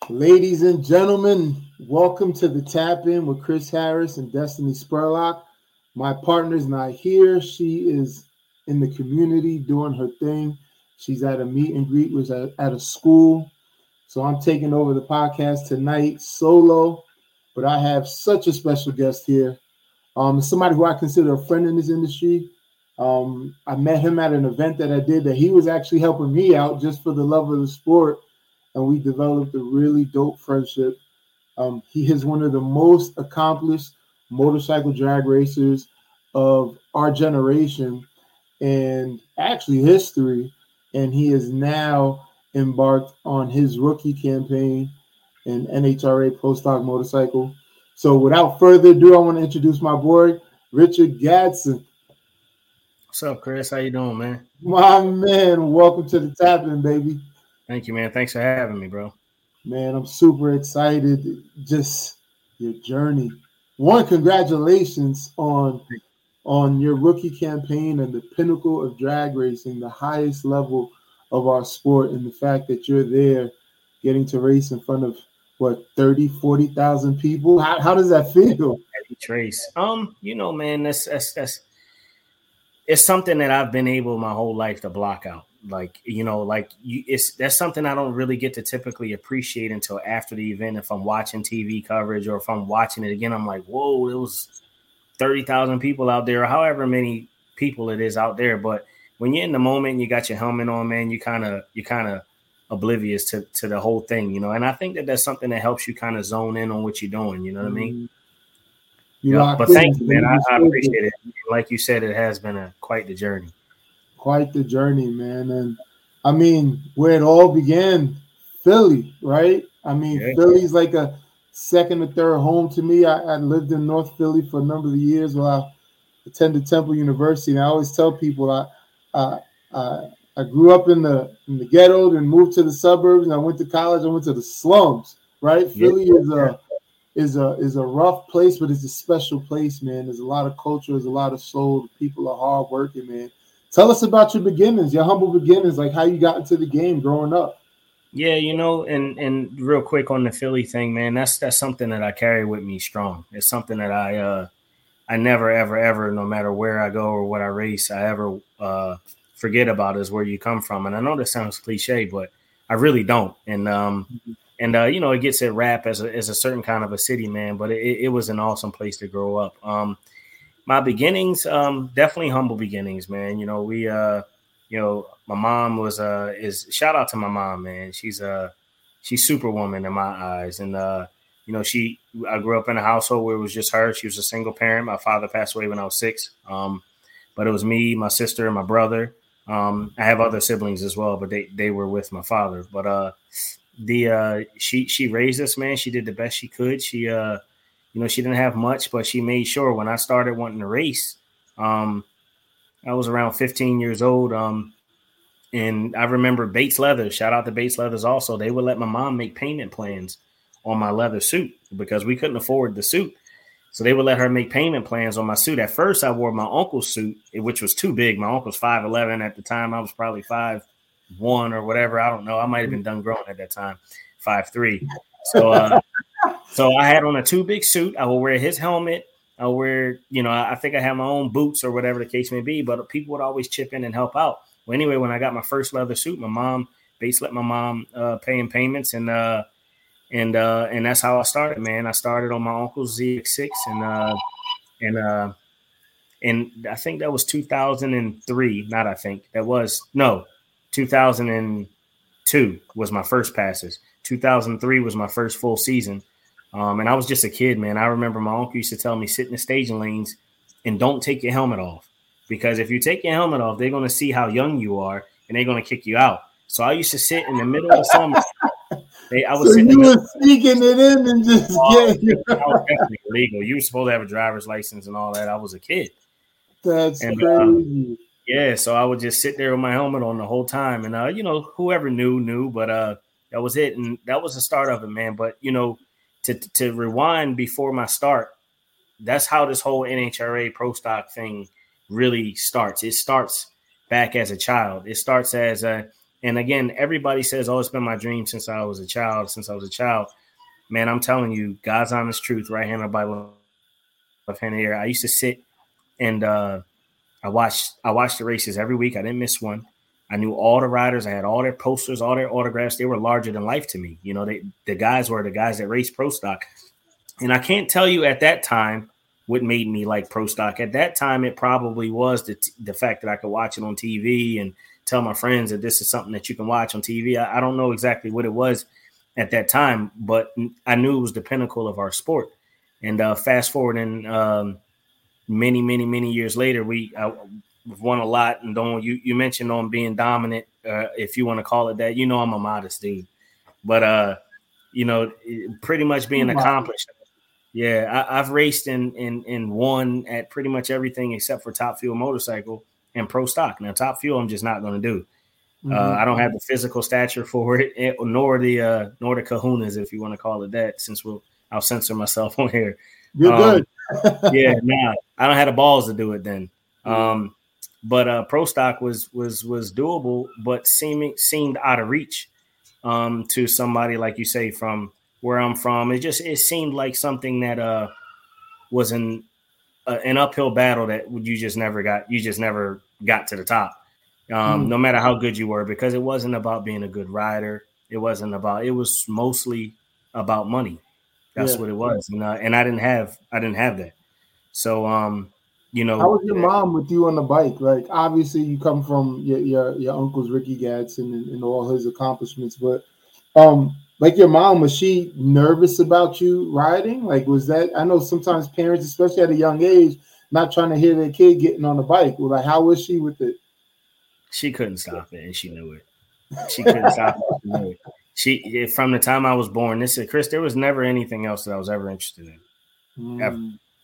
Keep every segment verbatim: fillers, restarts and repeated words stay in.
Ladies and gentlemen, welcome to the Tap In with Chris Harris and Destiny Spurlock. My partner's not here. She is in the community doing her thing. She's at a meet and greet, was at, at a school. So I'm taking over the podcast tonight solo, but I have such a special guest here. Um, somebody who I consider a friend in this industry. Um, I met him at an event that I did that he was actually helping me out just for the love of the sport. And we developed a really dope friendship. Um, he is one of the most accomplished motorcycle drag racers of our generation and actually history. And he is now embarked on his rookie campaign in N H R A Pro Stock Motorcycle. So without further ado, I want to introduce my boy, Richard Gadsden. What's up, Chris? How you doing, man? My man, welcome to the Tap In, baby. Thank you, man. Thanks for having me, bro. Man, I'm super excited. Just your journey. One, congratulations on, on your rookie campaign and the pinnacle of drag racing, the highest level of our sport, and the fact that you're there getting to race in front of, what, thirty, forty thousand people? How, how does that feel? Trace. Um, you know, man, that's, that's, that's, it's something that I've been able my whole life to block out. Like, you know, like you, it's that's something I don't really get to typically appreciate until after the event. If I'm watching T V coverage or if I'm watching it again, I'm like, whoa, it was thirty thousand people out there, or however many people it is out there. But when you're in the moment and you got your helmet on, man, you kind of you kind of oblivious to, to the whole thing, you know. And I think that that's something that helps you kind of zone in on what you're doing. You know what I mean? You yeah. But thank you, man. I, I appreciate it. Like you said, it has been a quite the journey. Quite the journey, man. And I mean, where it all began, Philly, right? I mean, yeah. Philly's like a second or third home to me. I, I lived in North Philly for a number of years while I attended Temple University. And I always tell people I I, I, I grew up in the in the ghetto and moved to the suburbs, and I went to college. I went to the slums, right? Yeah. Philly is a is a is a rough place, but it's a special place, man. There's a lot of culture, there's a lot of soul. People are hardworking, man. Tell us about your beginnings, your humble beginnings, like how you got into the game growing up. Yeah, you know, and and real quick on the Philly thing, man, that's that's something that I carry with me strong. It's something that I uh, I never, ever, ever, no matter where I go or what I race, I ever uh, forget about is where you come from. And I know that sounds cliche, but I really don't. And um, mm-hmm. and uh, you know, it gets a rap as a as a certain kind of a city, man. But it, it was an awesome place to grow up. Um, My beginnings, um, definitely humble beginnings, man. You know, we, uh, you know, my mom was, uh, is shout out to my mom, man. She's a, she's superwoman in my eyes. And, uh, you know, she, I grew up in a household where it was just her. She was a single parent. My father passed away when I was six. Um, but it was me, my sister, and my brother. Um, I have other siblings as well, but they, they were with my father. But, uh, the, uh, she, she raised us, man. She did the best she could. She, uh, You know, she didn't have much, but she made sure when I started wanting to race, um, I was around fifteen years old. Um, and I remember Bates Leather, shout out to Bates Leathers also. They would let my mom make payment plans on my leather suit because we couldn't afford the suit. So they would let her make payment plans on my suit. At first, I wore my uncle's suit, which was too big. My uncle's five eleven at the time. I was probably five one or whatever. I don't know. I might have been done growing at that time, five three. So, uh, So I had on a too big suit. I will wear his helmet. I will wear, you know, I think I had my own boots or whatever the case may be, but people would always chip in and help out. Well, anyway, when I got my first leather suit, my mom, Bates let my mom uh, pay in payments. And, uh, and, uh, and that's how I started, man. I started on my uncle's Z X six and, uh, and, uh, and I think that was two thousand three. Not, I think that was, no, two thousand two was my first passes. two thousand three was my first full season. Um, and I was just a kid, man. I remember my uncle used to tell me, sit in the staging lanes and don't take your helmet off. Because if you take your helmet off, they're going to see how young you are and they're going to kick you out. So I used to sit in the middle of the summer. They, I was so you were sneaking it in and just oh, getting it. I was definitely illegal. You were supposed to have a driver's license and all that. I was a kid. That's and, crazy. Uh, yeah, so I would just sit there with my helmet on the whole time. And, uh, you know, whoever knew, knew. But uh, that was it. And that was the start of it, man. But, you know, To, to rewind before my start, that's how this whole N H R A Pro Stock thing really starts. It starts back as a child. It starts as a, And again, everybody says, oh, it's been my dream since I was a child, since I was a child. Man, I'm telling you, God's honest truth, right hand by left hand here. I used to sit and uh, I watched I watched the races every week. I didn't miss one. I knew all the riders. I had all their posters, all their autographs. They were larger than life to me. You know, they, the guys were the guys that raced pro stock. And I can't tell you at that time what made me like pro stock. At that time, it probably was the t- the fact that I could watch it on T V and tell my friends that this is something that you can watch on T V. I, I don't know exactly what it was at that time, but I knew it was the pinnacle of our sport. And uh, fast forward in um, many, many, many years later, we I, we've won a lot. And don't you, you mentioned on being dominant, uh, if you want to call it that. You know I'm a modest dude. But, uh, you know, pretty much being accomplished. Yeah, I, I've raced and and and won at pretty much everything except for Top Fuel motorcycle and pro stock. Now, Top Fuel, I'm just not going to do. Mm-hmm. Uh, I don't have the physical stature for it, nor the uh, nor the kahunas, if you want to call it that. Since we'll, I'll censor myself on here. You're um, good. yeah, nah, I don't have the balls to do it then. Um, but uh, pro stock was was was doable, but seeming seemed out of reach um, to somebody like you say from where I'm from. It just it seemed like something that uh, was an uh, an uphill battle that you just never got. You just never got to the top. Um, mm. No matter how good you were, because it wasn't about being a good rider. It wasn't about, it was mostly about money. That's yeah. what it was. And, uh, and I didn't have, I didn't have that. So, um, you know, how was your mom with you on the bike? Like, obviously you come from your, your, your uncle's Ricky Gadsden and, and all his accomplishments, but, um, like your mom, was she nervous about you riding? Like, was that, I know sometimes parents, especially at a young age, not trying to hear their kid getting on the bike. Well, like, how was she with it? She couldn't stop it, and she knew it. She couldn't stop it. She knew it. She, from the time I was born, this is Chris. There was never anything else that I was ever interested in, mm. ever.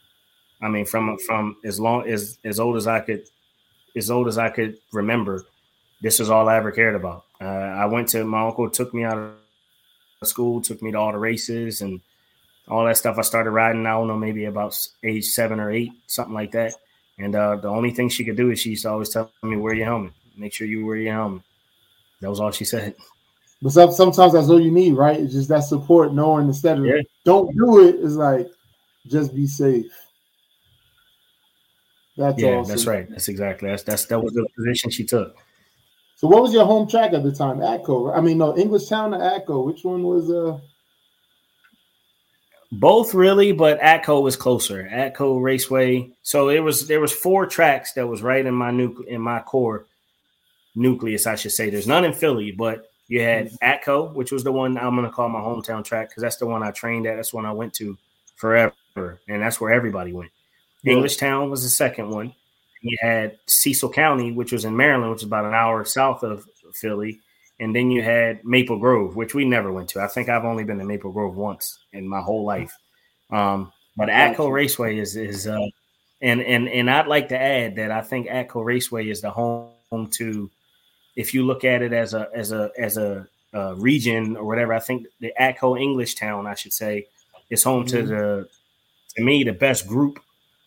I mean, from from as long as as old as I could, as old as I could remember, this is all I ever cared about. Uh, I went to my uncle took me out of school, took me to all the races and all that stuff. I started riding. I don't know, maybe about age seven or eight, something like that. And uh, the only thing she could do is she used to always tell me, "Wear your helmet. Make sure you wear your helmet." That was all she said. But sometimes that's all you need, right? It's just that support, knowing instead of yeah. don't do it, is like just be safe. That's yeah, awesome. That's right. That's exactly that's that's that was the position she took. So, what was your home track at the time? Atco. I mean, no, Englishtown or Atco. Which one was uh? Both really, but Atco was closer. Atco Raceway. So it was there was four tracks that was right in my nu- in my core nucleus, I should say. There's none in Philly, but you had Atco, which was the one I'm going to call my hometown track because that's the one I trained at. That's the one I went to forever, and that's where everybody went. Yeah. Englishtown was the second one. You had Cecil County, which was in Maryland, which is about an hour south of Philly. And then you had Maple Grove, which we never went to. I think I've only been to Maple Grove once in my whole life. Um, but Atco Raceway is is uh, and and and I'd like to add that I think Atco Raceway is the home to, if you look at it as a as a as a uh, region or whatever. I think the Atco Englishtown, I should say, is home mm-hmm. to the to me the best group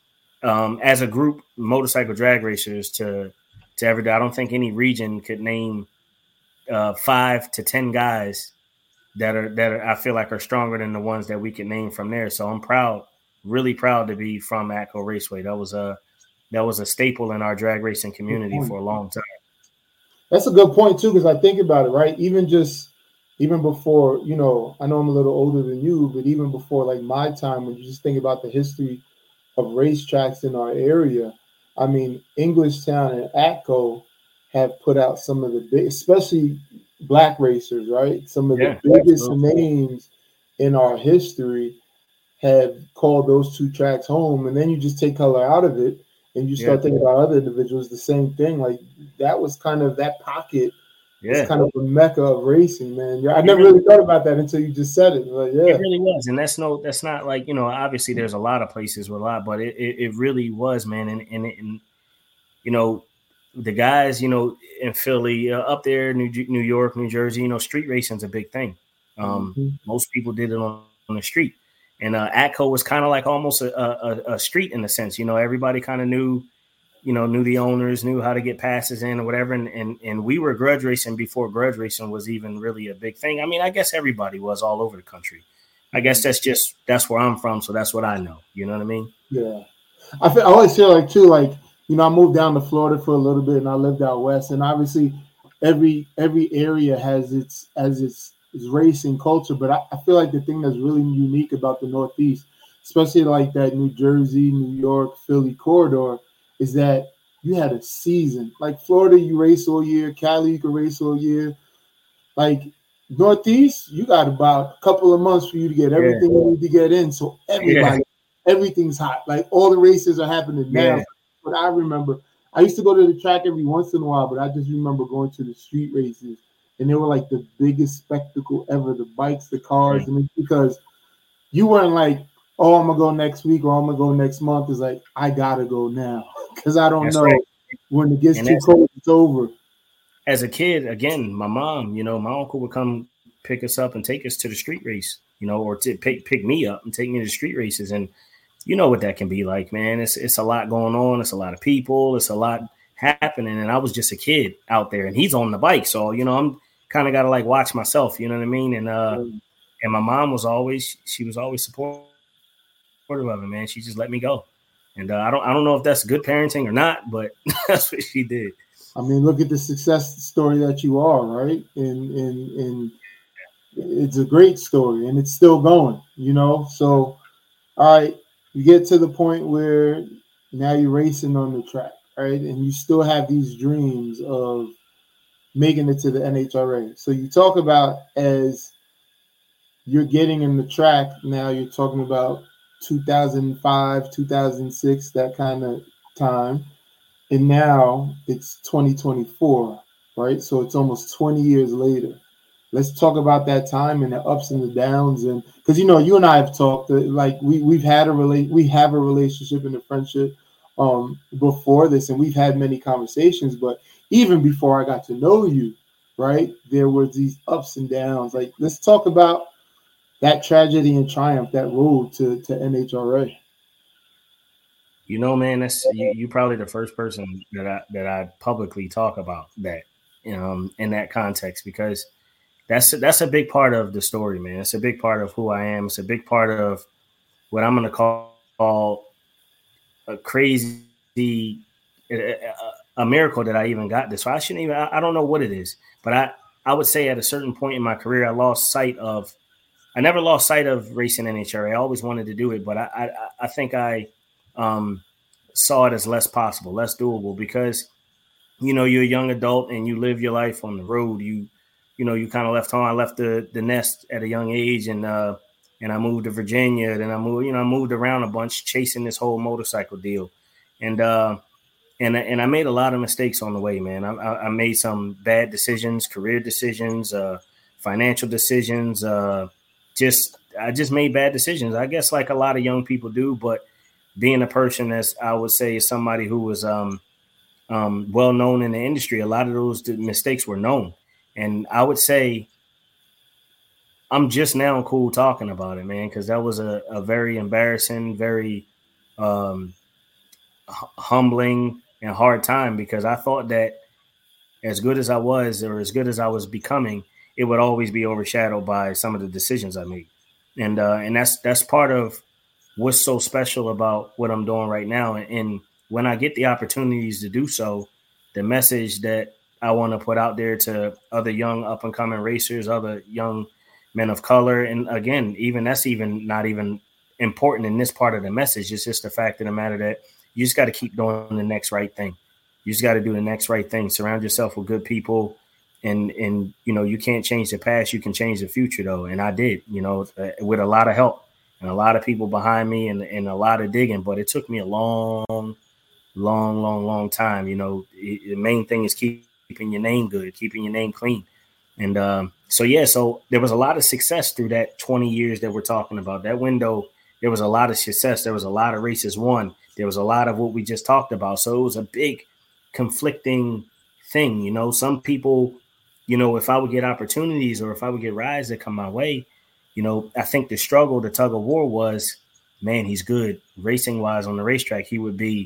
um, as a group motorcycle drag racers to to ever do. I don't think any region could name Uh, five to ten guys that are that are, I feel like are stronger than the ones that we can name from there. So I'm proud, really proud to be from Atco Raceway. That was a that was a staple in our drag racing community for a long time. That's a good point too, because I think about it, right? Even just even before, you know, I know I'm a little older than you, but even before like my time, when you just think about the history of racetracks in our area, I mean, Englishtown and Atco have put out some of the big, especially black racers, right? Some of yeah, the biggest absolutely. names in our history have called those two tracks home. And then you just take color out of it and you start yeah. thinking about other individuals, the same thing. Like that was kind of that pocket. Yeah. It's kind of a mecca of racing, man. I never really thought about that until you just said it. Like, yeah. It really was. And that's no, that's not like, you know, obviously there's a lot of places with a lot, but it, it, it really was, man. And, and, and, you know, the guys, you know, in Philly, uh, up there, New New York, New Jersey, you know, street racing's a big thing. Um, mm-hmm. Most people did it on, on the street. And uh, Atco was kind of like almost a, a, a street in a sense. You know, everybody kind of knew you know, knew the owners, knew how to get passes in or whatever. And, and, and we were grudge racing before grudge racing was even really a big thing. I mean, I guess everybody was all over the country. I guess that's just, that's where I'm from. So that's what I know. You know what I mean? Yeah. I feel, I always feel like too, like, you know, I moved down to Florida for a little bit and I lived out West, and obviously every, every area has its, as its, its racing culture. But I, I feel like the thing that's really unique about the Northeast, especially like that New Jersey, New York, Philly corridor, is that you had a season. Like Florida, you race all year. Cali, you can race all year. Like Northeast, you got about a couple of months for you to get everything yeah. you need to get in. So everybody, yeah. everything's hot. Like all the races are happening now. Yeah. But I remember, I used to go to the track every once in a while, but I just remember going to the street races, and they were like the biggest spectacle ever. The bikes, the cars, yeah. and it's because you weren't like, oh, I'm gonna go next week or I'm gonna go next month. It's like I gotta go now because I don't that's know right. when it gets and too cold, it's over. As a kid, again, my mom, you know, my uncle would come pick us up and take us to the street race, you know, or to pick pick me up and take me to the street races. And you know what that can be like, man. It's it's a lot going on. It's a lot of people. It's a lot happening. And I was just a kid out there, and he's on the bike, so you know, I'm kind of got to like watch myself. You know what I mean? And uh, mm. and my mom was always she was always supportive of it, man. She just let me go, and uh, I don't I don't know if that's good parenting or not, but that's what she did. I mean, look at the success story that you are, right? And and and it's a great story, and it's still going, you know. So, all right, you get to the point where now you're racing on the track, right? And you still have these dreams of making it to the N H R A. So you talk about as you're getting in the track now, you're talking about two thousand five, two thousand six, that kind of time. And now it's twenty twenty-four, right? So it's almost twenty years later. Let's talk about that time and the ups and the downs. And because, you know, you and I have talked, like we, we've had a relate, we have a relationship and a friendship um, before this, and we've had many conversations. But even before I got to know you, right, there were these ups and downs. Like, let's talk about that tragedy and triumph, that road to, to N H R A. You know, man, that's you, you probably the first person that I that I publicly talk about that um, in that context, because that's that's a big part of the story, man. It's a big part of who I am. It's a big part of what I'm going to call, call a crazy a, a miracle that I even got this. So I shouldn't even. I, I don't know what it is, but I I would say at a certain point in my career, I lost sight of. I never lost sight of racing N H R A. I always wanted to do it, but I I, I think I. Um, saw it as less possible, less doable, because, you know, you're a young adult and you live your life on the road. You, you know, you kind of left home. I left the, the nest at a young age, and, uh, and I moved to Virginia. Then I moved, you know, I moved around a bunch chasing this whole motorcycle deal. And, uh, and, and I made a lot of mistakes on the way, man. I, I made some bad decisions, career decisions, uh, financial decisions. Uh, just, I just made bad decisions. I guess like a lot of young people do, but being a person, as I would say, is somebody who was um, um, well known in the industry, a lot of those mistakes were known. And I would say I'm just now cool talking about it, man, because that was a, a very embarrassing, very um, humbling and hard time, because I thought that as good as I was, or as good as I was becoming, it would always be overshadowed by some of the decisions I made. And uh, and that's that's part of what's so special about what I'm doing right now. And when I get the opportunities to do so, the message that I want to put out there to other young up and coming racers, other young men of color. And again, even that's even not even important in this part of the message. It's just the fact of the matter that you just got to keep doing the next right thing. You just got to do the next right thing. Surround yourself with good people. And, and, you know, you can't change the past. You can change the future, though. And I did, you know, with a lot of help. And a lot of people behind me, and, and a lot of digging, but it took me a long, long, long, long time. You know, it, the main thing is keep, keeping your name good, keeping your name clean. And um, so, yeah, so there was a lot of success through that twenty years that we're talking about. That window, there was a lot of success. There was a lot of races won. There was a lot of what we just talked about. So it was a big conflicting thing. You know, some people, you know, if I would get opportunities or if I would get rides that come my way, you know, I think the struggle, the tug of war was, man, he's good racing wise on the racetrack. He would be,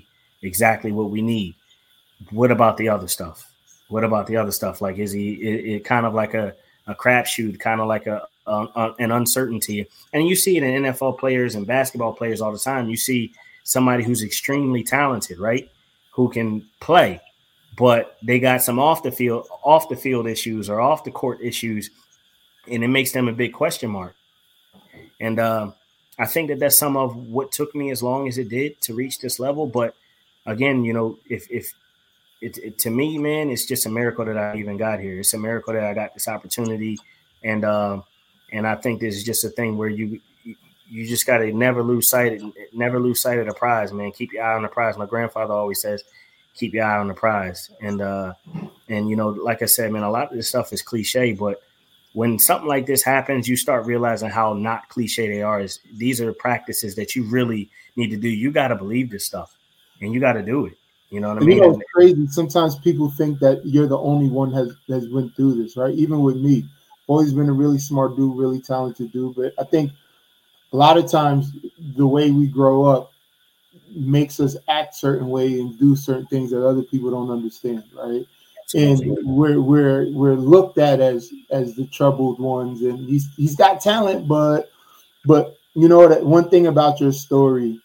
exactly what we need. What about the other stuff? What about the other stuff? Like, is he it, it kind of like a, a crapshoot, kind of like a, a, a an uncertainty? And you see it in N F L players and basketball players all the time. You see somebody who's extremely talented, right? Who can play, but they got some off the field, off the field issues or off the court issues, and it makes them a big question mark. And uh, I think that that's some of what took me as long as it did to reach this level. But again, you know, if if it, it to me, man, it's just a miracle that I even got here. It's a miracle that I got this opportunity, and uh, and I think this is just a thing where you you just got to never lose sight, of, never lose sight of the prize, man. Keep your eye on the prize. My grandfather always says, keep your eye on the prize, and uh, and you know, like I said, man, a lot of this stuff is cliche, but when something like this happens, you start realizing how not cliche they are. Is these are practices that you really need to do. You got to believe this stuff, and you got to do it. You know what I and mean? You know, it's crazy. Sometimes people think that you're the only one has has went through this, right? Even with me, always been a really smart dude, really talented dude. But I think a lot of times the way we grow up makes us act certain way and do certain things that other people don't understand, right? And we're we're we're looked at as as the troubled ones, and he's he's got talent, but but you know that one thing about your story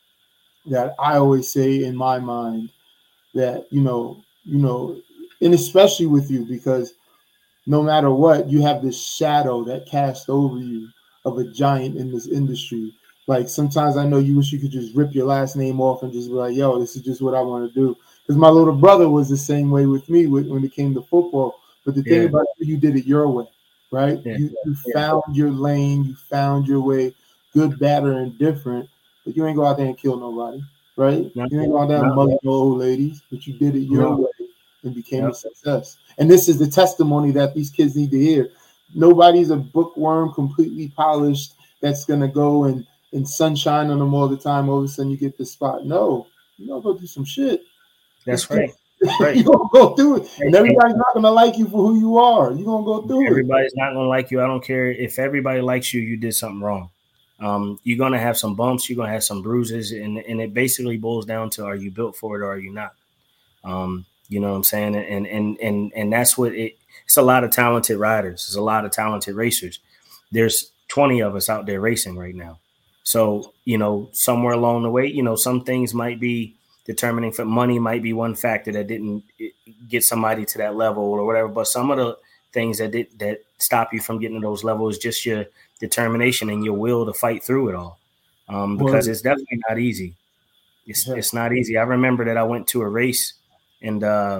that I always say in my mind that you know you know and especially with you, because no matter what, you have this shadow that casts over you of a giant in this industry. Like sometimes I know you wish you could just rip your last name off and just be like, yo, this is just what I want to do. Because my little brother was the same way with me when it came to football. But the thing yeah. about it, you did it your way, right? Yeah. You, you yeah. found your lane, you found your way, good, bad, or indifferent. But you ain't go out there and kill nobody, right? No. You ain't go out there and mug no old ladies, but you did it your no. way and became no. a success. And this is the testimony that these kids need to hear. Nobody's a bookworm completely polished that's going to go and, and sunshine on them all the time. All of a sudden you get the spot. No, you going to go do some shit. That's right. right. You're going to go through it. And everybody's not going to like you for who you are. You're going to go through everybody's it. Everybody's not going to like you. I don't care. If everybody likes you, you did something wrong. Um, you're going to have some bumps. You're going to have some bruises. And, and it basically boils down to, are you built for it or are you not? Um, you know what I'm saying? And, and, and, and that's what it, it's a lot of talented riders. There's a lot of talented racers. There's twenty of us out there racing right now. So, you know, somewhere along the way, you know, some things might be determining for money might be one factor that didn't get somebody to that level or whatever. But some of the things that did, that stop you from getting to those levels, just your determination and your will to fight through it all. Um, because well, it's definitely not easy. It's, yeah. it's not easy. I remember that I went to a race and, uh,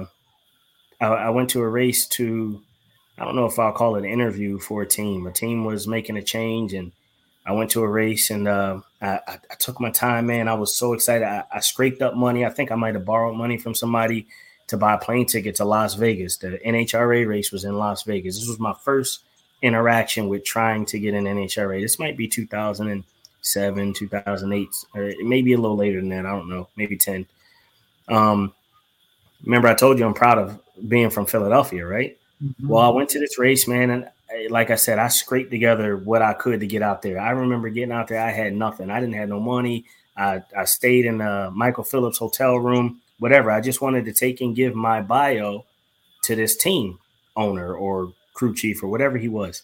I, I went to a race to, I don't know if I'll call it an interview for a team. A team was making a change, and I went to a race, and uh, I, I, I took my time, man. I was so excited. I, I scraped up money. I think I might have borrowed money from somebody to buy a plane ticket to Las Vegas. The N H R A race was in Las Vegas. This was my first interaction with trying to get an N H R A. This might be two thousand seven, two thousand eight, or maybe a little later than that. I don't know, maybe ten. Um, remember I told you I'm proud of being from Philadelphia, right? Mm-hmm. Well, I went to this race, man, and like I said, I scraped together what I could to get out there. I remember getting out there, I had nothing. I didn't have no money. I, I stayed in a Michael Phillips hotel room, whatever. I just wanted to take and give my bio to this team owner or crew chief or whatever he was.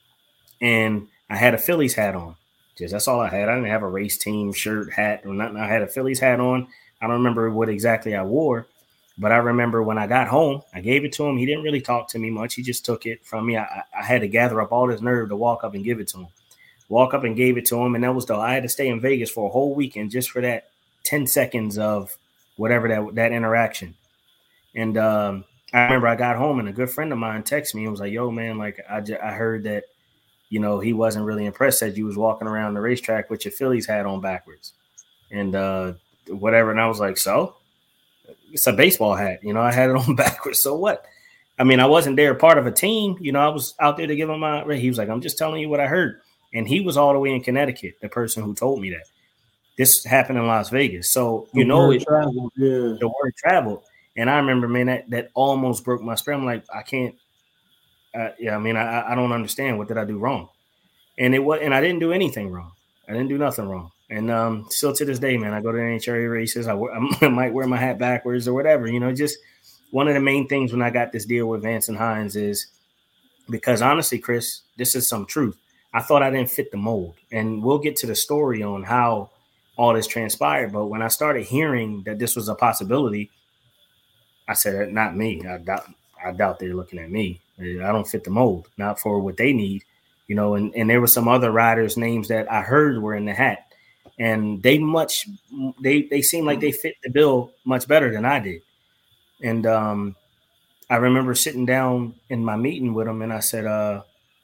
And I had a Phillies hat on. Just that's all I had. I didn't have a race team shirt, hat, or nothing. I had a Phillies hat on. I don't remember what exactly I wore. But I remember when I got home, I gave it to him. He didn't really talk to me much. He just took it from me. I, I had to gather up all this nerve to walk up and give it to him. Walk up and gave it to him. And that was the, I had to stay in Vegas for a whole weekend just for that ten seconds of whatever that, that interaction. And um, I remember I got home and a good friend of mine texted me and was like, yo, man, like I, j- I heard that, you know, he wasn't really impressed that you was walking around the racetrack with your Phillies hat on backwards and uh, whatever. And I was like, so? It's a baseball hat, you know, I had it on backwards. So what? I mean, I wasn't there part of a team, you know, I was out there to give him my, he was like, I'm just telling you what I heard. And he was all the way in Connecticut, the person who told me that. This happened in Las Vegas. So, you the know, word it, traveled, yeah. the word traveled. And I remember, man, that, that almost broke my spirit. I'm like, I can't, uh, yeah, I mean, I, I don't understand. What did I do wrong? And it was, and I didn't do anything wrong. I didn't do nothing wrong. And um, still to this day, man, I go to N H R A races. I, I might wear my hat backwards or whatever. You know, just one of the main things when I got this deal with Vance and Hines is because honestly, Chris, this is some truth. I thought I didn't fit the mold. And we'll get to the story on how all this transpired. But when I started hearing that this was a possibility, I said, not me. I doubt, I doubt they're looking at me. I don't fit the mold, not for what they need. You know, and, and there were some other riders' names that I heard were in the hat. And they much they they seemed like they fit the bill much better than I did. And um, I remember sitting down in my meeting with them, and I said, uh,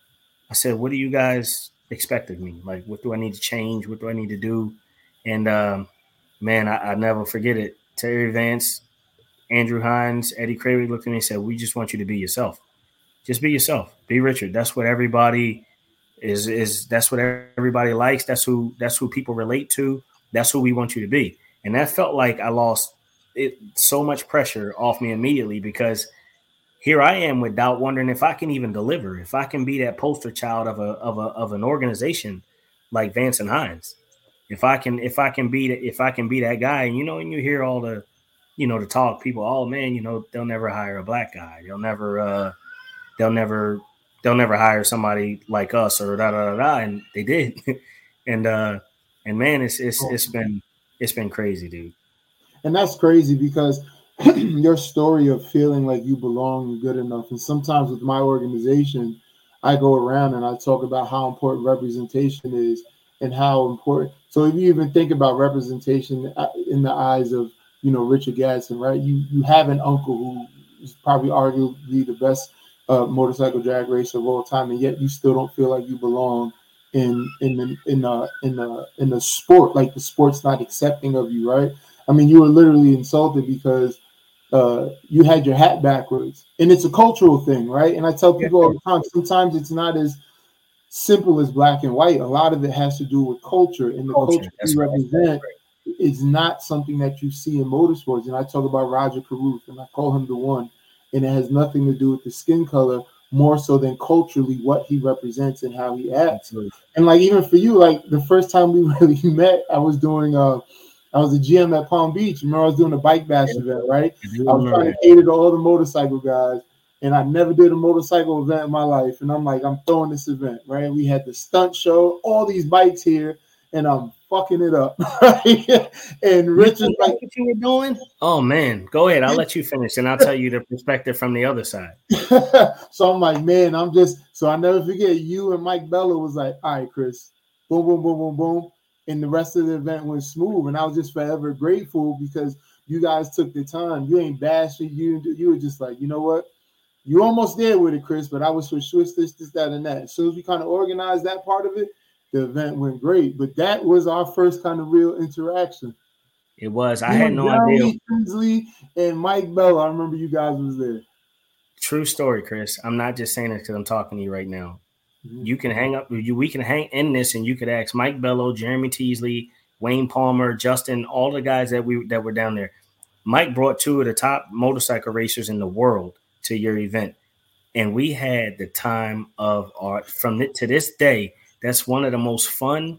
I said, what do you guys expect of me? Like, what do I need to change? What do I need to do? And um, man, I, I never forget it. Terry Vance, Andrew Hines, Eddie Krawiec looked at me and said, we just want you to be yourself. Just be yourself. Be Richard. That's what everybody is. Is that's what everybody likes. That's who. That's who people relate to. That's who we want you to be. And that felt like I lost it so much pressure off me immediately because here I am with doubt, wondering if I can even deliver, if I can be that poster child of a of a of an organization like Vance and Hines. If I can, if I can be that, if I can be that guy, and you know, and you hear all the, you know, the talk people, oh man, you know, they'll never hire a black guy. They'll never. Uh, They'll never, they'll never hire somebody like us or da da da da, and they did, and uh, and man, it's it's it's been it's been crazy, dude. And that's crazy because your story of feeling like you belong and good enough, and sometimes with my organization, I go around and I talk about how important representation is and how important. So if you even think about representation in the eyes of you know Richard Gadsden, right? You you have an uncle who is probably arguably the best Uh, motorcycle drag racer of all time, and yet you still don't feel like you belong in in the in the in the in the sport. Like the sport's not accepting of you, right? I mean, you were literally insulted because uh, you had your hat backwards, and it's a cultural thing, right? And I tell people all the time, sometimes it's not as simple as black and white. A lot of it has to do with culture, and the culture, culture you represent right. is not something that you see in motorsports. And I talk about Roger Carruth, and I call him the one. And it has nothing to do with the skin color, more so than culturally what he represents and how he acts. Absolutely. And like even for you, like the first time we really met, I was doing uh I was a G M at Palm Beach. Remember, I was doing a bike bash yeah. event, right? I, I was trying to cater to all the motorcycle guys, and I never did a motorcycle event in my life. And I'm like, I'm throwing this event, right? We had the stunt show, all these bikes here, and I'm fucking it up. And Richard, like what you were doing? Oh man, go ahead. I'll let you finish, and I'll tell you the perspective from the other side. So I'm like, man, I'm just so I never forget. You and Mike Bello was like, all right, Chris, boom, boom, boom, boom, boom, and the rest of the event went smooth, and I was just forever grateful because you guys took the time. You ain't bashing. You you were just like, you know what? You almost there with it, Chris, but I was for sure this, this, that, and that. As soon as we kind of organized that part of it, the event went great, but that was our first kind of real interaction. It was. I you had no idea. Tinsley and Mike Bello, I remember you guys was there. True story, Chris. I'm not just saying it because I'm talking to you right now. Mm-hmm. You can hang up. You we can hang in this, and you could ask Mike Bello, Jeremy Teasley, Wayne Palmer, Justin, all the guys that we that were down there. Mike brought two of the top motorcycle racers in the world to your event, and we had the time of our. From it to this day, that's one of the most fun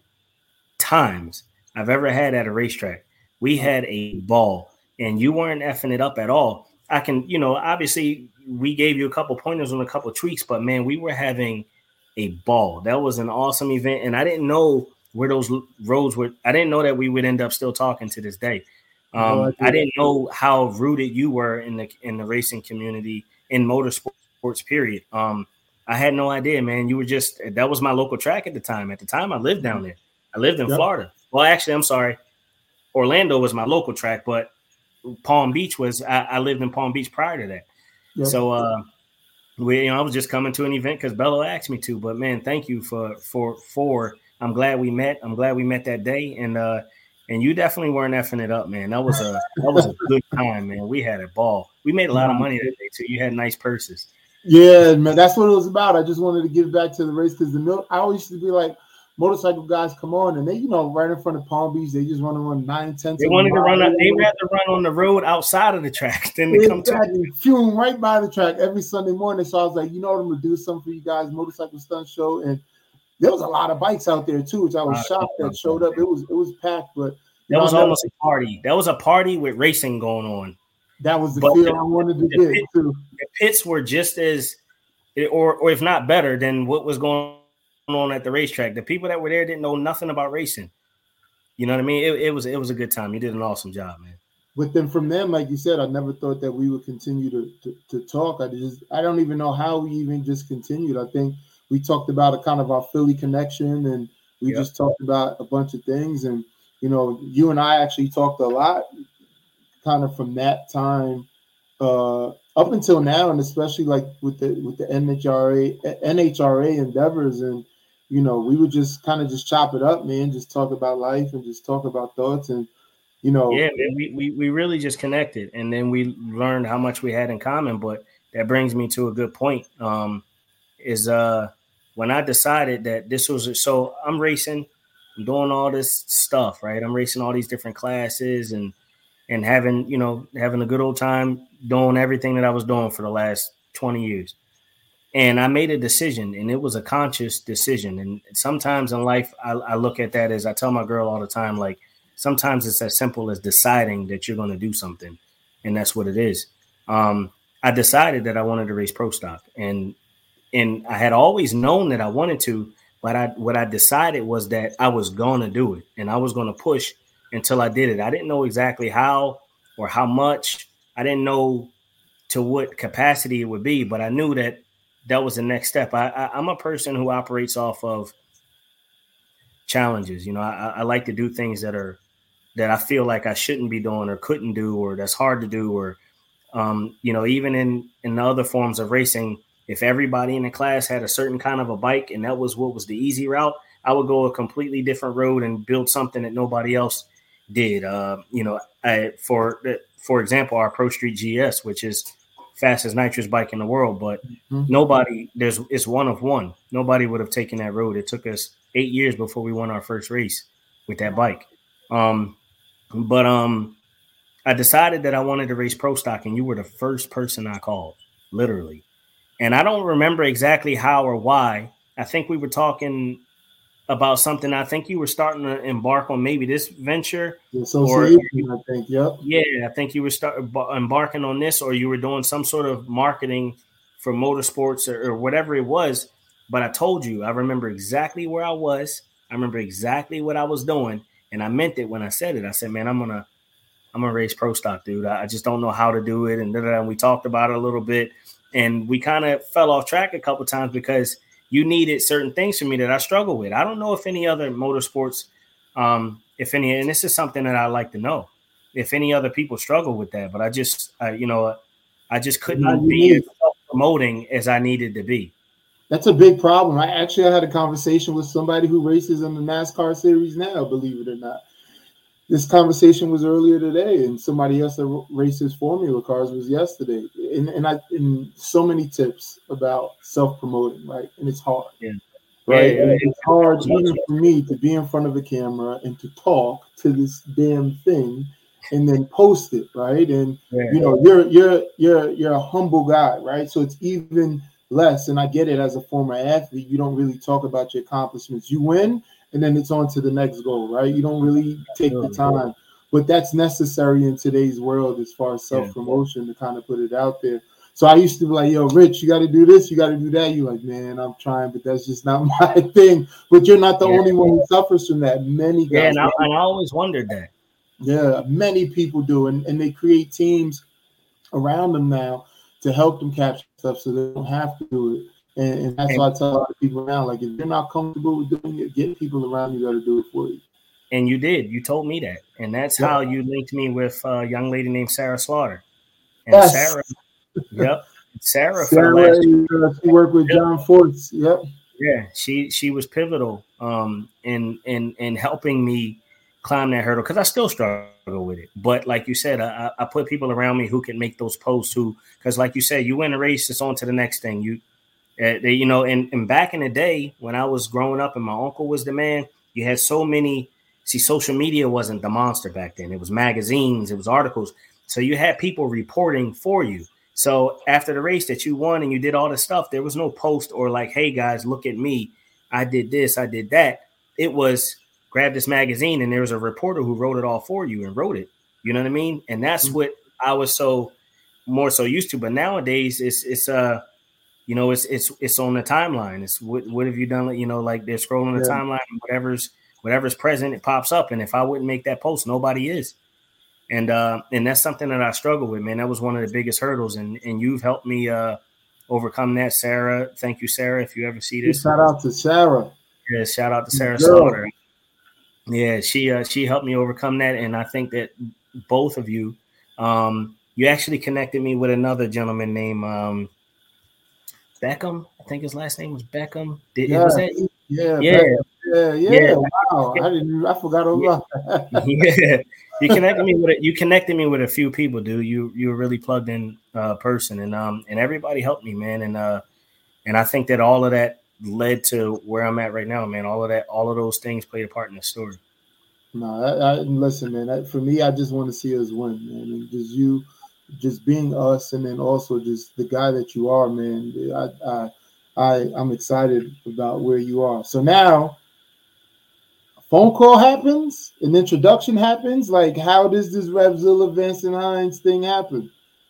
times I've ever had at a racetrack. We had a ball, and you weren't effing it up at all. I can, you know, obviously we gave you a couple pointers on a couple tweaks, but man, we were having a ball. That was an awesome event, and I didn't know where those roads were. I didn't know that we would end up still talking to this day. Um, oh, I, I didn't know how rooted you were in the in the racing community, in motorsports, period. Um, I had no idea, man. You were just – that was my local track at the time. At the time, I lived down there. I lived in yep. Florida. Well, actually, I'm sorry. Orlando was my local track, but Palm Beach was – I lived in Palm Beach prior to that. Yep. So, uh, we, you know, I was just coming to an event because Bello asked me to. But, man, thank you for – for for. I'm glad we met. I'm glad we met that day. And uh, and you definitely weren't effing it up, man. That was a that was a good time, man. We had a ball. We made a lot of money that day, too. You had nice purses. Yeah, man, that's what it was about. I just wanted to give back to the race because the mil- I always used to be like, motorcycle guys come on, and they, you know, right in front of Palm Beach, they just want to run nine tenths. They wanted to run. Up, they rather run on the road outside of the track than to exactly. come to fume right by the track every Sunday morning. So I was like, you know what, I'm gonna do something for you guys, motorcycle stunt show, and there was a lot of bikes out there too, which I was shocked that showed up. It was it was packed, but that was almost a party. That was a party with racing going on. That was the but feel the, I wanted to get pit, too. The pits were just as, or or if not better than what was going on at the racetrack. The people that were there didn't know nothing about racing. You know what I mean? It, it was it was a good time. You did an awesome job, man. But then from them, like you said, I never thought that we would continue to, to, to talk. I just I don't even know how we even just continued. I think we talked about a kind of our Philly connection, and we yep. just talked about a bunch of things. And, you know, you and I actually talked a lot kind of from that time uh, up until now, and especially like with the with the N H R A N H R A endeavors. And, you know, we would just kind of just chop it up, man, just talk about life and just talk about thoughts. And, you know, yeah, man, we, we we really just connected, and then we learned how much we had in common. But that brings me to a good point. Um, is uh when I decided that this was so I'm racing, I'm doing all this stuff, right? I'm racing all these different classes and and having you know having a good old time doing everything that I was doing for the last twenty years. And I made a decision, and it was a conscious decision. And sometimes in life, I, I look at that as I tell my girl all the time, like. Sometimes it's as simple as deciding that you're going to do something, and that's what it is. Um, I decided that I wanted to race pro stock, and and I had always known that I wanted to, but I what I decided was that I was going to do it, and I was going to push until I did it. I didn't know exactly how or how much. I didn't know to what capacity it would be, but I knew that that was the next step. I, I, I'm a person who operates off of challenges. You know, I, I like to do things that are that I feel like I shouldn't be doing or couldn't do, or that's hard to do, or, um, you know, even in, in the other forms of racing, if everybody in the class had a certain kind of a bike and that was what was the easy route, I would go a completely different road and build something that nobody else did. Uh, you know, I, for, for example, our Pro Street G S, which is fastest nitrous bike in the world, but mm-hmm. nobody there's it's one of one. Nobody would have taken that road. It took us eight years before we won our first race with that bike. Um, But um, I decided that I wanted to race pro stock, and you were the first person I called, literally. And I don't remember exactly how or why. I think we were talking about something. I think you were starting to embark on maybe this venture. Or, I think, yep. Yeah, I think you were start, embarking on this, or you were doing some sort of marketing for motorsports or, or whatever it was. But I told you, I remember exactly where I was. I remember exactly what I was doing. And I meant it when I said it. I said, man, I'm going to I'm gonna race pro stock, dude. I, I just don't know how to do it. And, and we talked about it a little bit. And we kind of fell off track a couple of times because you needed certain things from me that I struggle with. I don't know if any other motorsports, um, if any, and this is something that I like to know, if any other people struggle with that. But I just, uh, you know, I just couldn't be as promoting as I needed to be. That's a big problem. I actually I had a conversation with somebody who races in the NASCAR series now, believe it or not. This conversation was earlier today, and somebody else that races Formula cars was yesterday. And and I and so many tips about self-promoting, right? And it's hard. Yeah. Right. Yeah, yeah, it's hard even for me to be in front of a camera and to talk to this damn thing and then post it, right? And yeah. you know, you're you're you're you're a humble guy, right? So it's even less, and I get it as a former athlete, you don't really talk about your accomplishments. You win, and then it's on to the next goal, right? You don't really take the time. But that's necessary in today's world as far as self-promotion, yeah, to kind of put it out there. So I used to be like, yo, Rich, you got to do this, you got to do that. You're like, man, I'm trying, but that's just not my thing. But you're not the yeah. only one who suffers from that. Many guys. Yeah, and I, and I always wondered that. Yeah, many people do. And, and they create teams around them now to help them capture stuff so they don't have to do it. And, and that's and, why I tell a lot of people now, like, if you're not comfortable with doing it, get people around you that to do it for you. And you did. You told me that. And that's yeah. how you linked me with a young lady named Sarah Slaughter. And yes. Sarah, yep. Sarah, Sarah uh, she worked with John Force. Yep. Yeah, she she was pivotal um, in in in helping me climb that hurdle because I still struggle with it. But like you said, I, I put people around me who can make those posts. Who, because like you said, you win a race, it's on to the next thing. You, uh, they, you know, and, and back in the day when I was growing up and my uncle was the man, you had so many. See, social media wasn't the monster back then. It was magazines, it was articles. So you had people reporting for you. So after the race that you won and you did all this stuff, there was no post or like, hey, guys, look at me. I did this, I did that. It was grab this magazine and there was a reporter who wrote it all for you and wrote it. You know what I mean? And that's mm-hmm. what I was so more so used to. But nowadays it's it's uh you know it's it's it's on the timeline. It's what what have you done? You know, like they're scrolling the yeah. timeline and whatever's whatever's present, it pops up. And if I wouldn't make that post, nobody is. And uh, and that's something that I struggle with, man. That was one of the biggest hurdles, and and you've helped me uh, overcome that, Sarah. Thank you, Sarah. If you ever see this, shout out to Sarah. Yeah, shout out to Sarah Slaughter. Yeah, she uh, she helped me overcome that, and I think that both of you, um, you actually connected me with another gentleman named um, Beckham. I think his last name was Beckham. Did, yeah, was that? Yeah, yeah, yeah, yeah, yeah. Wow, I didn't. I forgot all about that. Yeah. You connected me with a, you connected me with a few people, dude. You you were really plugged in uh, person, and um and everybody helped me, man. And uh and I think that all of that led to where I'm at right now, man. All of that, all of those things played a part in the story. No, I, I listen, man. I, for me, I just want to see us win, man. And just you, just being us, and then also just the guy that you are, man. I I, I I'm excited about where you are. So now. Phone call happens, an introduction happens. Like, how does this Revzilla Vincent Hines thing happen?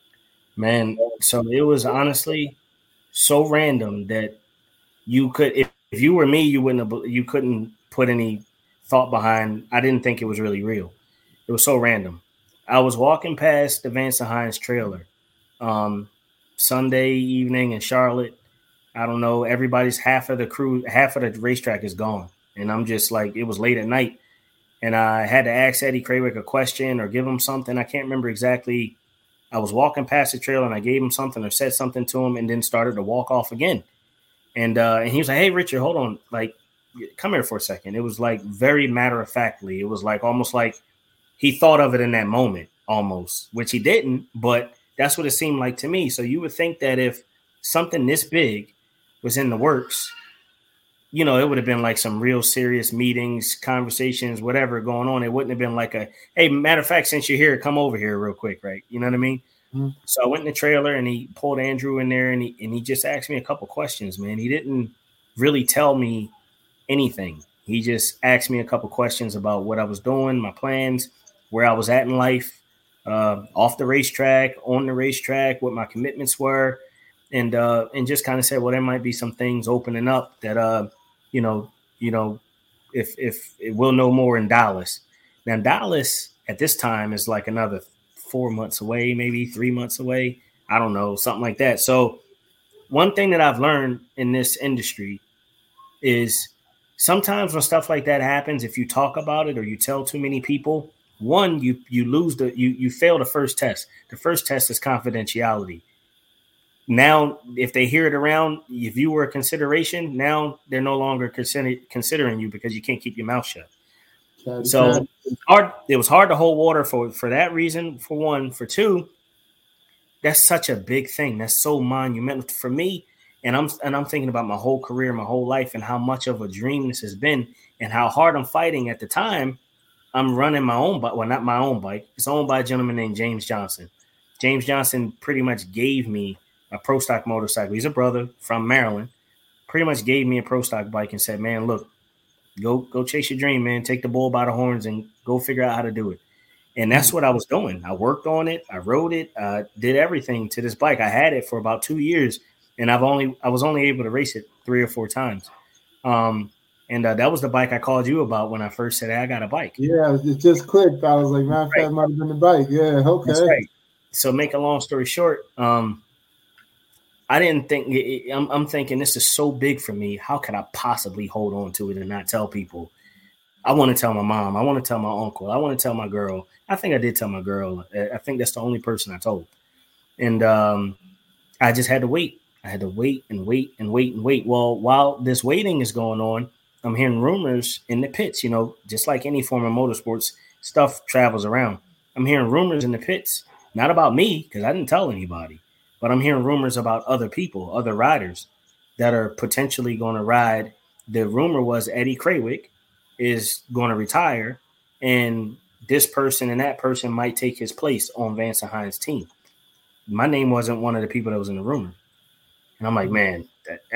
Man, so it was honestly so random that you could, if, if you were me, you wouldn't have, you couldn't put any thought behind. I didn't think it was really real. It was so random. I was walking past the Vincent Hines trailer um, Sunday evening in Charlotte. I don't know. Everybody's half of the crew, half of the racetrack is gone. And I'm just like, it was late at night. And I had to ask Eddie Krawiec a question or give him something. I can't remember exactly. I was walking past the trailer and I gave him something or said something to him and then started to walk off again. And uh, and he was like, hey, Richard, hold on. Like, come here for a second. It was like very matter of factly. It was like almost like he thought of it in that moment almost, which he didn't. But that's what it seemed like to me. So you would think that if something this big was in the works, you know, it would have been like some real serious meetings, conversations, whatever going on. It wouldn't have been like a, hey, matter of fact, since you're here, come over here real quick, right? You know what I mean? Mm-hmm. So I went in the trailer and he pulled Andrew in there and he and he just asked me a couple questions, man. He didn't really tell me anything. He just asked me a couple questions about what I was doing, my plans, where I was at in life, uh, off the racetrack, on the racetrack, what my commitments were, and uh, and just kind of said, well, there might be some things opening up that uh. You know, you know, if if we'll know more in Dallas. Now, Dallas at this time is like another four months away, maybe three months away. I don't know, something like that. So one thing that I've learned in this industry is sometimes when stuff like that happens, if you talk about it or you tell too many people, one, you you lose the you you fail the first test. The first test is confidentiality. Now, if they hear it around, if you were a consideration, now they're no longer consider, considering you because you can't keep your mouth shut. That's so right. hard. It was hard to hold water for, for that reason, for one. For two, that's such a big thing. That's so monumental for me. And I'm and I'm thinking about my whole career, my whole life, and how much of a dream this has been and how hard I'm fighting. At the time, I'm running my own bike. Well, not my own bike. It's owned by a gentleman named James Johnson. James Johnson pretty much gave me a pro stock motorcycle. He's a brother from Maryland. Pretty much gave me a pro stock bike and said, man, look, go go chase your dream, man. Take the bull by the horns and go figure out how to do it. And that's what I was doing. I worked on it. I rode it. I did everything to this bike. I had it for about two years, and I've only I was only able to race it three or four times. Um, and uh, that was the bike I called you about when I first said, hey, I got a bike. Yeah, it just clicked. I was like, man, that might have been the bike. Yeah, okay. That's right. So make a long story short, um, I didn't think – I'm, I'm thinking this is so big for me. How could I possibly hold on to it and not tell people? I want to tell my mom. I want to tell my uncle. I want to tell my girl. I think I did tell my girl. I think that's the only person I told. And um, I just had to wait. I had to wait and wait and wait and wait. Well, while this waiting is going on, I'm hearing rumors in the pits. You know, just like any form of motorsports, stuff travels around. I'm hearing rumors in the pits, not about me because I didn't tell anybody. But I'm hearing rumors about other people, other riders that are potentially going to ride. The rumor was Eddie Krawiec is going to retire, and this person and that person might take his place on Vincent Hines' team. My name wasn't one of the people that was in the rumor. And I'm like, man, that, I,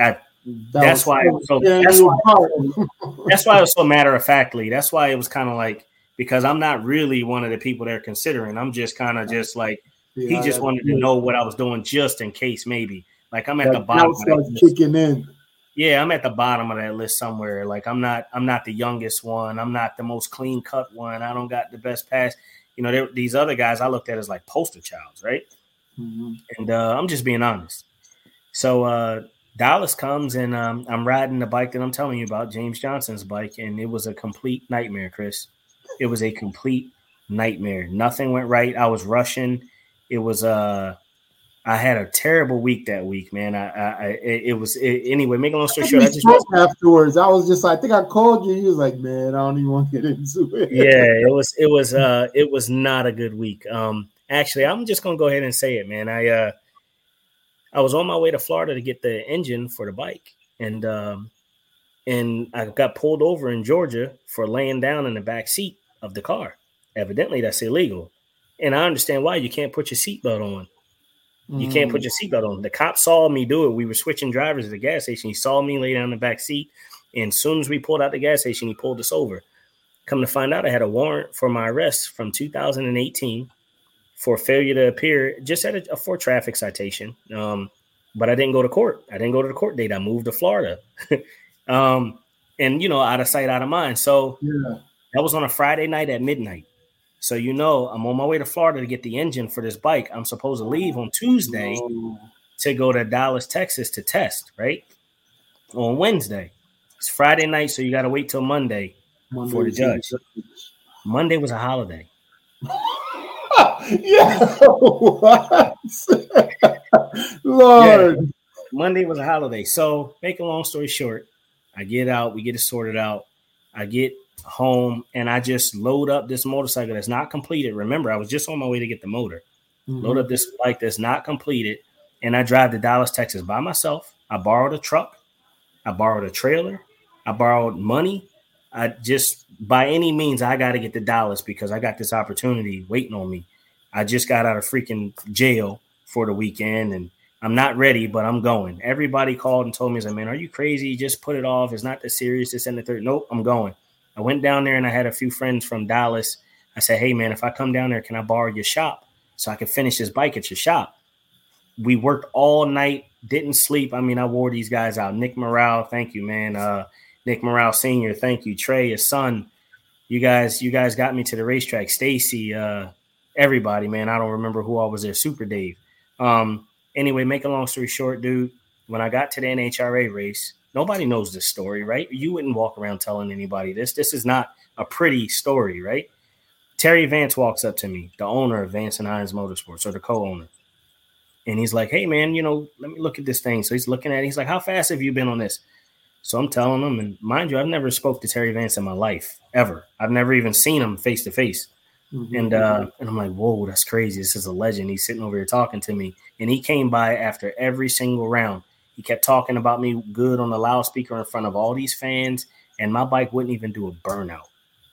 That that's why it was so that's why, that's why it was so matter of factly. That's why it was kind of like, because I'm not really one of the people they're considering. I'm just kind of just like, yeah, he just wanted to know what I was doing just in case, maybe. Like I'm at the bottom of that list. Kicking in. Yeah, I'm at the bottom of that list somewhere. Like I'm not, I'm not the youngest one. I'm not the most clean cut one. I don't got the best pass. You know, these other guys I looked at as like poster childs, right? Mm-hmm. And uh, I'm just being honest. So uh, Dallas comes and um, I'm riding the bike that I'm telling you about, James Johnson's bike, and it was a complete nightmare, Chris. It was a complete nightmare. Nothing went right. I was rushing. It was uh I had a terrible week that week, man. I, I, it, it was it, anyway. Make a long story short, I just afterwards. I was just, I think I called you. He was like, "Man, I don't even want to get into it." Yeah, it was, it was, uh, it was not a good week. Um, actually, I'm just gonna go ahead and say it, man. I, uh, I was on my way to Florida to get the engine for the bike, and um, and I got pulled over in Georgia for laying down in the back seat of the car. Evidently, that's illegal, and I understand why. You can't put your seatbelt on. You can't put your seatbelt on. The cop saw me do it. We were switching drivers at the gas station. He saw me lay down in the back seat. And as soon as we pulled out the gas station, he pulled us over. Come to find out, I had a warrant for my arrest from two thousand eighteen for failure to appear just at a, a for traffic citation. Um, but I didn't go to court. I didn't go to the court date. I moved to Florida. um, and, you know, out of sight, out of mind. So yeah. That was on a Friday night at midnight. So, you know, I'm on my way to Florida to get the engine for this bike. I'm supposed to leave on Tuesday oh. to go to Dallas, Texas to test, right? On Wednesday. It's Friday night, so you got to wait till Monday, Monday for the judge. Monday was a holiday. Yeah. What? Lord. Yeah. Monday was a holiday. So, make a long story short, I get out. We get it sorted out. I get home and I just load up this motorcycle that's not completed. Remember, I was just on my way to get the motor. Mm-hmm. Load up this bike that's not completed, and I drive to Dallas, Texas by myself. I borrowed a truck. I borrowed a trailer. I borrowed money. I just, by any means, I got to get to Dallas because I got this opportunity waiting on me. I just got out of freaking jail for the weekend, and I'm not ready, but I'm going. Everybody called and told me, like, man, are you crazy? Just put it off. It's not that serious. It's in the third. Nope, I'm going. I went down there and I had a few friends from Dallas. I said, hey, man, if I come down there, can I borrow your shop so I can finish this bike at your shop? We worked all night, didn't sleep. I mean, I wore these guys out. Nick Morale, thank you, man. Uh, Nick Morale Senior, thank you. Trey, his son, you guys, you guys got me to the racetrack. Stacy, uh, everybody, man. I don't remember who all was there. Super Dave. Um, anyway, make a long story short, dude, when I got to the N H R A race, nobody knows this story, right? You wouldn't walk around telling anybody this. This is not a pretty story, right? Terry Vance walks up to me, the owner of Vance and Hines Motorsports, or the co-owner. And he's like, hey, man, you know, let me look at this thing. So he's looking at it. He's like, how fast have you been on this? So I'm telling him, and mind you, I've never spoke to Terry Vance in my life, ever. I've never even seen him face to face. And uh, and I'm like, whoa, that's crazy. This is a legend. He's sitting over here talking to me. And he came by after every single round. He kept talking about me good on the loudspeaker in front of all these fans, and my bike wouldn't even do a burnout.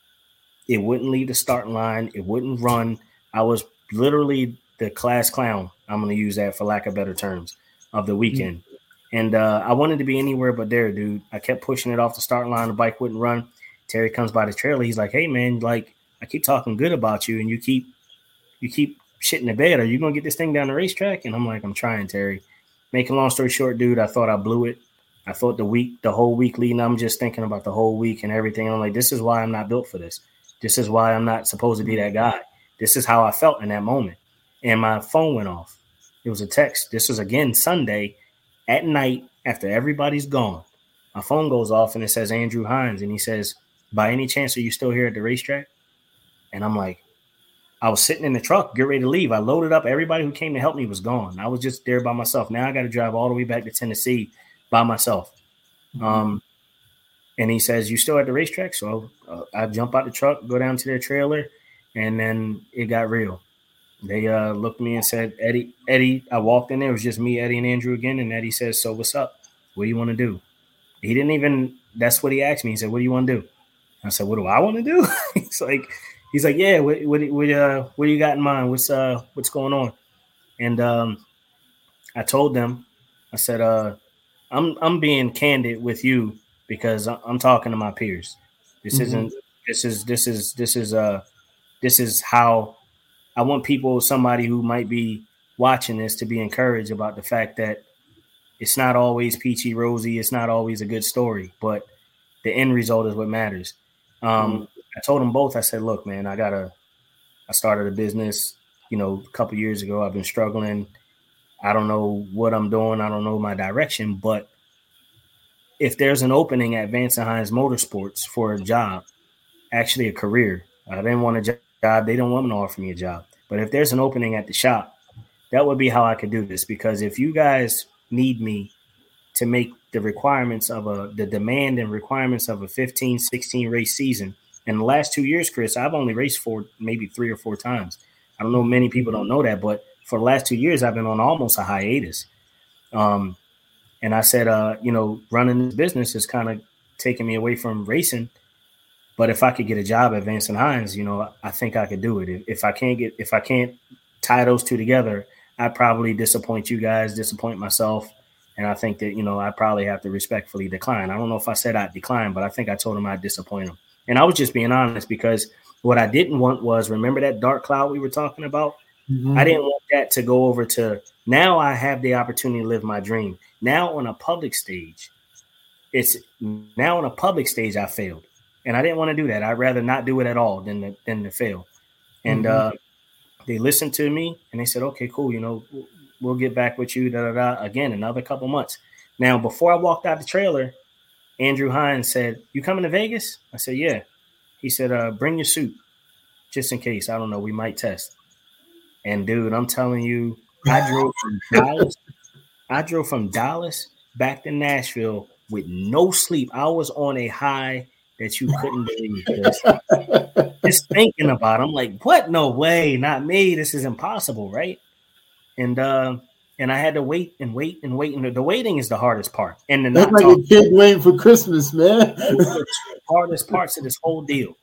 It wouldn't leave the starting line. It wouldn't run. I was literally the class clown. I'm going to use that for lack of better terms of the weekend. Mm-hmm. And uh, I wanted to be anywhere but there, dude. I kept pushing it off the starting line. The bike wouldn't run. Terry comes by the trailer. He's like, hey, man, like I keep talking good about you, and you keep you keep shitting the bed. Are you going to get this thing down the racetrack? And I'm like, I'm trying, Terry. Make a long story short, dude, I thought I blew it. I thought the week, the whole week leading, I'm just thinking about the whole week and everything. I'm like, this is why I'm not built for this. This is why I'm not supposed to be that guy. This is how I felt in that moment. And my phone went off. It was a text. This was, again, Sunday at night after everybody's gone. My phone goes off and it says Andrew Hines. And he says, by any chance, are you still here at the racetrack? And I'm like, I was sitting in the truck, get ready to leave. I loaded up. Everybody who came to help me was gone. I was just there by myself. Now I got to drive all the way back to Tennessee by myself. Mm-hmm. Um, and he says, you still at the racetrack? So uh, I jump out the truck, go down to their trailer, and then it got real. They uh, looked at me and said, Eddie, Eddie, I walked in there. It was just me, Eddie, and Andrew again. And Eddie says, so what's up? What do you want to do? He didn't even – that's what he asked me. He said, what do you want to do? I said, what do I want to do? He's like – He's like, yeah, what what what, uh, what do you got in mind? What's uh what's going on? And um, I told them, I said, uh, I'm I'm being candid with you because I'm talking to my peers. This mm-hmm. isn't. This is this is this is uh this is how I want people, somebody who might be watching this, to be encouraged about the fact that it's not always peachy rosy. It's not always a good story, but the end result is what matters. Um, mm-hmm. I told them both. I said, "Look, man, I gotta. I started a business, you know, a couple years ago. I've been struggling. I don't know what I'm doing. I don't know my direction. But if there's an opening at Vance and Hines Motorsports for a job, actually a career, I didn't want a job. They don't want to offer me a job. But if there's an opening at the shop, that would be how I could do this. Because if you guys need me to make the requirements of a the demand and requirements of a fifteen, sixteen race season, in the last two years, Chris, I've only raced for maybe three or four times. I don't know. Many people don't know that, but for the last two years, I've been on almost a hiatus. Um, and I said, uh, you know, running this business is kind of taking me away from racing. But if I could get a job at Vance and Hines, you know, I think I could do it. If, if I can't get, if I can't tie those two together, I'd probably disappoint you guys, disappoint myself. And I think that, you know, I probably have to respectfully decline. I don't know if I said I'd decline, but I think I told him I'd disappoint him. And I was just being honest, because what I didn't want was, remember that dark cloud we were talking about? Mm-hmm. I didn't want that to go over to, now I have the opportunity to live my dream. Now on a public stage, it's now on a public stage, I failed. And I didn't want to do that. I'd rather not do it at all than to, than to fail. And mm-hmm. uh, they listened to me and they said, okay, cool. You know, we'll get back with you. Da, da, da. Again, another couple months. Now, before I walked out the trailer, Andrew Hines said, you coming to Vegas? I said, yeah. He said, uh, bring your suit just in case. I don't know. We might test. And dude, I'm telling you, I drove from Dallas. I drove from Dallas back to Nashville with no sleep. I was on a high that you couldn't believe. Just, just thinking about it, I'm like, what? No way, not me. This is impossible, right? And uh, and I had to wait and wait and wait. And the waiting is the hardest part. And the That's not like talking, a kid waiting for Christmas, man. Those are the two hardest parts of this whole deal.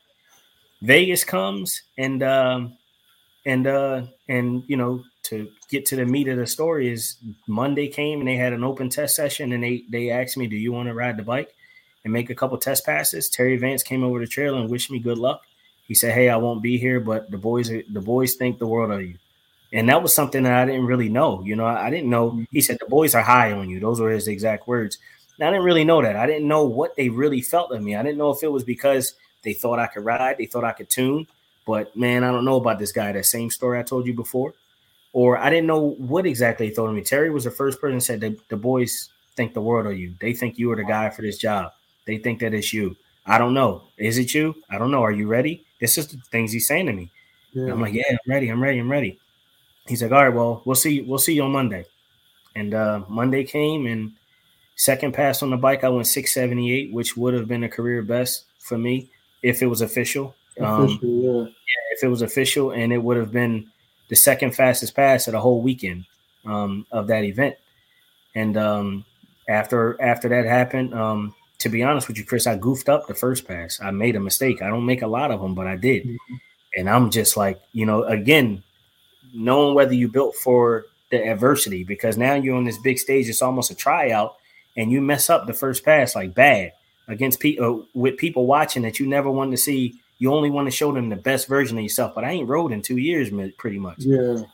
Vegas comes and um, and uh, and you know, to get to the meat of the story is Monday came and they had an open test session and they they asked me, do you want to ride the bike and make a couple test passes? Terry Vance came over the trailer and wished me good luck. He said, hey, I won't be here, but the boys are, the boys think the world of you. And that was something that I didn't really know. You know, I didn't know. He said, the boys are high on you. Those were his exact words. And I didn't really know that. I didn't know what they really felt of me. I didn't know if it was because they thought I could ride, they thought I could tune. But, man, I don't know about this guy, that same story I told you before. Or I didn't know what exactly he thought of me. Terry was the first person that said the, the boys think the world of you. They think you are the guy for this job. They think that it's you. I don't know. Is it you? I don't know. Are you ready? This is the things he's saying to me. Yeah. I'm like, yeah, I'm ready. I'm ready. I'm ready. He's like, all right, well, we'll see. We'll see you on Monday. And uh, Monday came, and second pass on the bike, I went six seventy-eight, which would have been a career best for me if it was official. Um, official yeah. yeah, if it was official, and it would have been the second fastest pass of the whole weekend um, of that event. And um, after after that happened, um, to be honest with you, Chris, I goofed up the first pass. I made a mistake. I don't make a lot of them, but I did. Mm-hmm. And I'm just like, you know, again, knowing whether you built for the adversity, because now you're on this big stage. It's almost a tryout, and you mess up the first pass like bad against people with people watching that you never wanted to see. You only want to show them the best version of yourself. But I ain't rode in two years, pretty much. Yeah.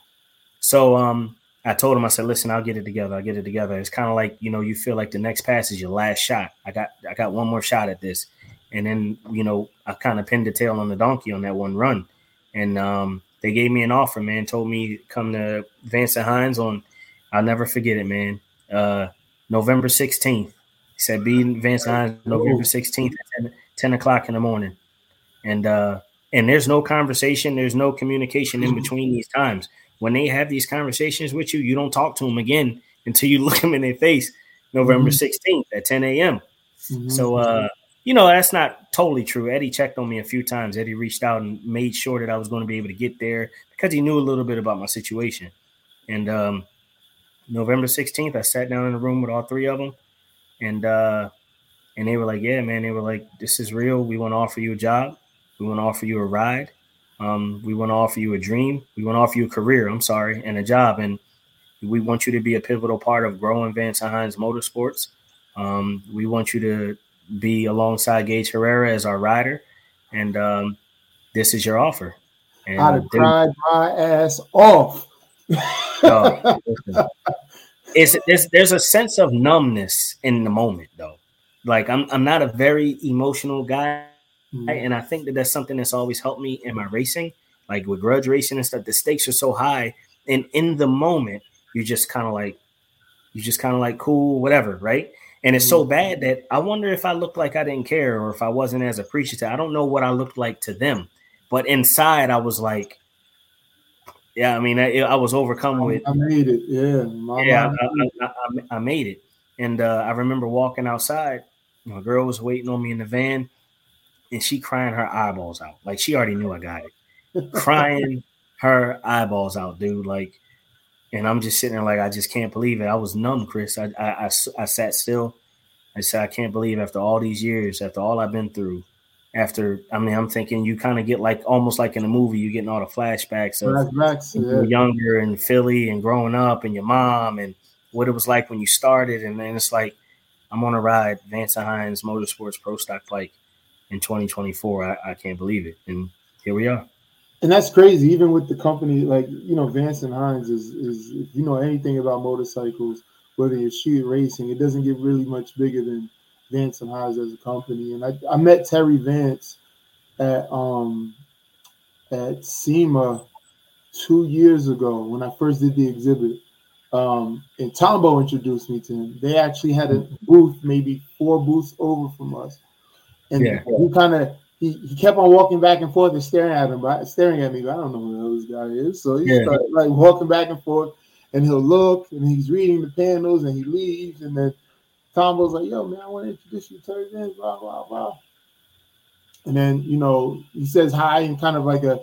So um, I told him, I said, listen, I'll get it together. I'll get it together. It's kind of like, you know, you feel like the next pass is your last shot. I got I got one more shot at this. And then, you know, I kind of pinned the tail on the donkey on that one run. And um, they gave me an offer, man, told me come to Vance and Hines on, I'll never forget it, man, uh, November sixteenth. He said, be in Vance and Hines November sixteenth at ten, ten o'clock in the morning. And uh, and there's no conversation. There's no communication in between these times. When they have these conversations with you, you don't talk to them again until you look them in their face November sixteenth at ten a.m. Mm-hmm. So, uh, you know, that's not totally true. Eddie checked on me a few times. Eddie reached out and made sure that I was going to be able to get there because he knew a little bit about my situation. And um, November sixteenth, I sat down in the room with all three of them. And, uh, and they were like, yeah, man, they were like, this is real. We want to offer you a job. We want to offer you a ride. Um, we want to offer you a dream. We want to offer you a career, I'm sorry, and a job. And we want you to be a pivotal part of growing Vance and Hines Motorsports. Um, we want you to be alongside Gage Herrera as our rider, and um, this is your offer. And I'd have dude, cried my ass off. dog, listen, it's, it's there's a sense of numbness in the moment, though. Like I'm I'm not a very emotional guy, mm. and I think that that's something that's always helped me in my racing, like with grudge racing and stuff. The stakes are so high, and in the moment, you just kind of like, you just kind of like cool, whatever, right? And it's mm. so bad that I wonder if I looked like I didn't care or if I wasn't as appreciative. I don't know what I looked like to them, but inside I was like, yeah, I mean, I, I was overcome with. I made it, yeah. My yeah, I, I, I, I made it. And uh, I remember walking outside. My girl was waiting on me in the van, and she crying her eyeballs out. Like, she already knew I got it. Crying her eyeballs out, dude. Like, and I'm just sitting there like, I just can't believe it. I was numb, Chris. I, I, I, I sat still. I said, I can't believe after all these years, after all I've been through, after, I mean, I'm thinking you kind of get like, almost like in a movie, you're getting all the flashbacks of flashbacks, when yeah. you were younger in Philly and growing up and your mom and what it was like when you started. And then it's like, I'm on a ride, Vance and Hines Motorsports Pro Stock Bike in twenty twenty-four. I, I can't believe it. And here we are. And that's crazy, even with the company, like, you know, Vance and Hines is, is if you know anything about motorcycles, whether you're street racing, it doesn't get really much bigger than Vance and Hines as a company. And I, I met Terry Vance at um at SEMA two years ago when I first did the exhibit. Um, and Tombo introduced me to him. They actually had a booth, maybe four booths over from us. And yeah. he kind of he, he kept on walking back and forth and staring at him, but staring at me. But I don't know who the hell this guy is. So he yeah. started like walking back and forth, and he'll look and he's reading the panels and he leaves. And then Tombo's like, "Yo, man, I want to introduce you to Terry Vance, blah blah blah." And then, you know, he says hi in kind of like a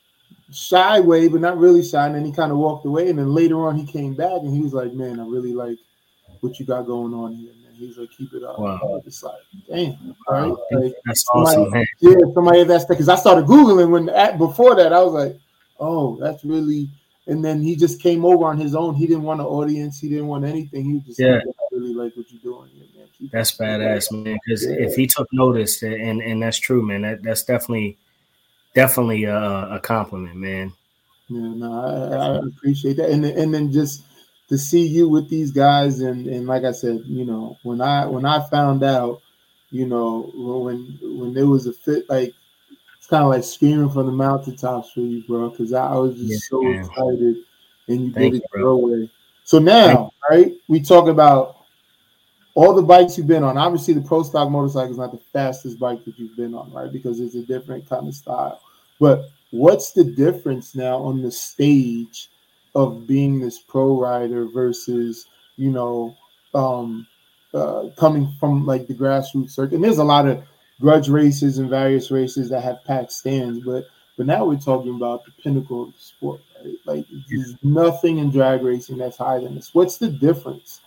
shy way, but not really shy. And then he kind of walked away. And then later on, he came back and he was like, "Man, I really like what you got going on here, man." He's like, "Keep it up." Wow. It's like, damn, right? Wow. Like, that's somebody, awesome, man. Yeah, somebody that's because I started Googling when at, before that, I was like, "Oh, that's really." And then he just came over on his own. He didn't want an audience. He didn't want anything. He was just yeah. like, "I really like what you're doing here, man." Keep that's it, badass, man. man. Because yeah. if he took notice, and and that's true, man. That that's definitely definitely a, a compliment, man. Yeah, no, I, I appreciate that, and and then just to see you with these guys, and and like I said, you know, when I when I found out, you know, when when there was a fit, like it's kind of like screaming from the mountaintops for you, bro, because I, I was just yeah, so man. excited, and you Thank did it you, your way. So now, right, we talk about all the bikes you've been on. Obviously, the Pro Stock motorcycle is not the fastest bike that you've been on, right, because it's a different kind of style. But what's the difference now on the stage of being this pro rider versus, you know, um, uh, coming from like the grassroots circuit? And there's a lot of grudge races and various races that have packed stands, but but now we're talking about the pinnacle of the sport, right? Like there's nothing in drag racing that's higher than this. What's the difference?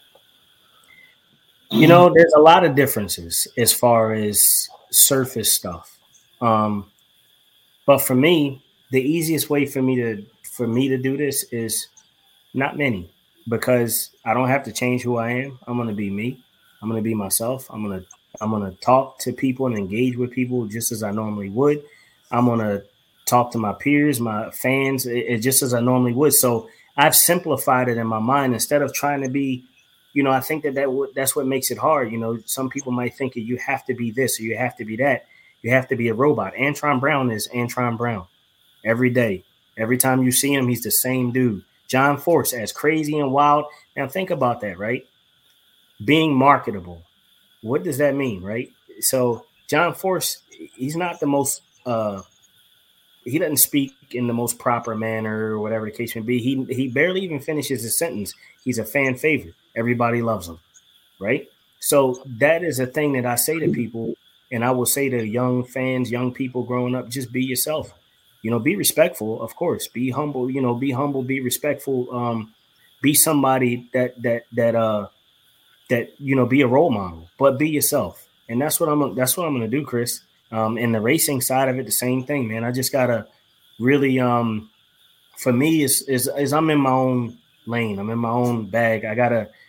You know, there's a lot of differences as far as surface stuff. Um, but for me, the easiest way for me to for me to do this is not many, because I don't have to change who I am. I'm gonna be me. I'm gonna be myself. I'm gonna I'm gonna talk to people and engage with people just as I normally would. I'm gonna talk to my peers, my fans, it, it just as I normally would. So I've simplified it in my mind instead of trying to be. You know, I think that, that w- that's what makes it hard. You know, some people might think that you have to be this or you have to be that. You have to be a robot. Antron Brown is Antron Brown every day. Every time you see him, he's the same dude. John Force, as crazy and wild. Now think about that, right? Being marketable. What does that mean, right? So John Force, he's not the most uh, – he doesn't speak in the most proper manner or whatever the case may be. He he barely even finishes his sentence. He's a fan favorite. Everybody loves him, right? So that is a thing that I say to people, and I will say to young fans, young people growing up, just be yourself. You know, be respectful, of course. Be humble, you know, be humble, be respectful. Um, be somebody that that that uh that you know, be a role model, but be yourself. And that's what I'm that's what I'm gonna do, Chris. Um, and the racing side of it, the same thing, man. I just gotta really um for me is is is I'm in my own lane. I'm in my own bag. I gotta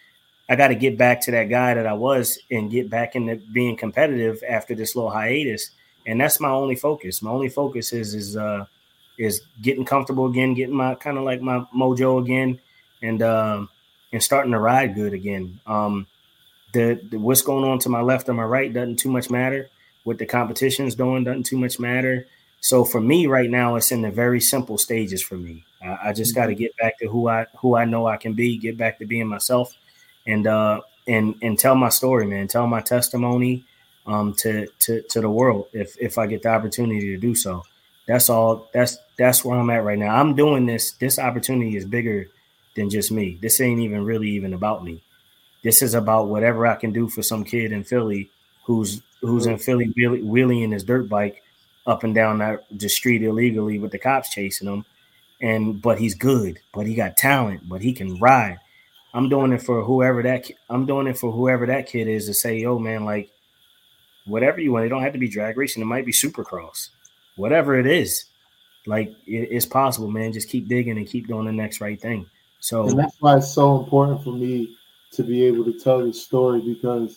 I got to get back to that guy that I was and get back into being competitive after this little hiatus. And that's my only focus. My only focus is is uh, is getting comfortable again, getting my kind of like my mojo again, and um, and starting to ride good again. Um, the, the what's going on to my left or my right doesn't too much matter. What the competition's doing doesn't too much matter. So for me right now, it's in the very simple stages for me. I, I just got to get back to who I who I know I can be, get back to being myself, and uh, and and tell my story, man. Tell my testimony um, to to to the world if if I get the opportunity to do so. That's all. That's that's where I'm at right now. I'm doing this. This opportunity is bigger than just me. This ain't even really even about me. This is about whatever I can do for some kid in Philly who's who's in Philly wheeling, wheeling his dirt bike up and down that, the street illegally with the cops chasing him. And but he's good, but he got talent, but he can ride. I'm doing it for whoever that I'm doing it for whoever that kid is to say, yo, man, like whatever you want. It don't have to be drag racing. It might be supercross, whatever it is. Like it, it's possible, man. Just keep digging and keep doing the next right thing. So and that's why it's so important for me to be able to tell this story, because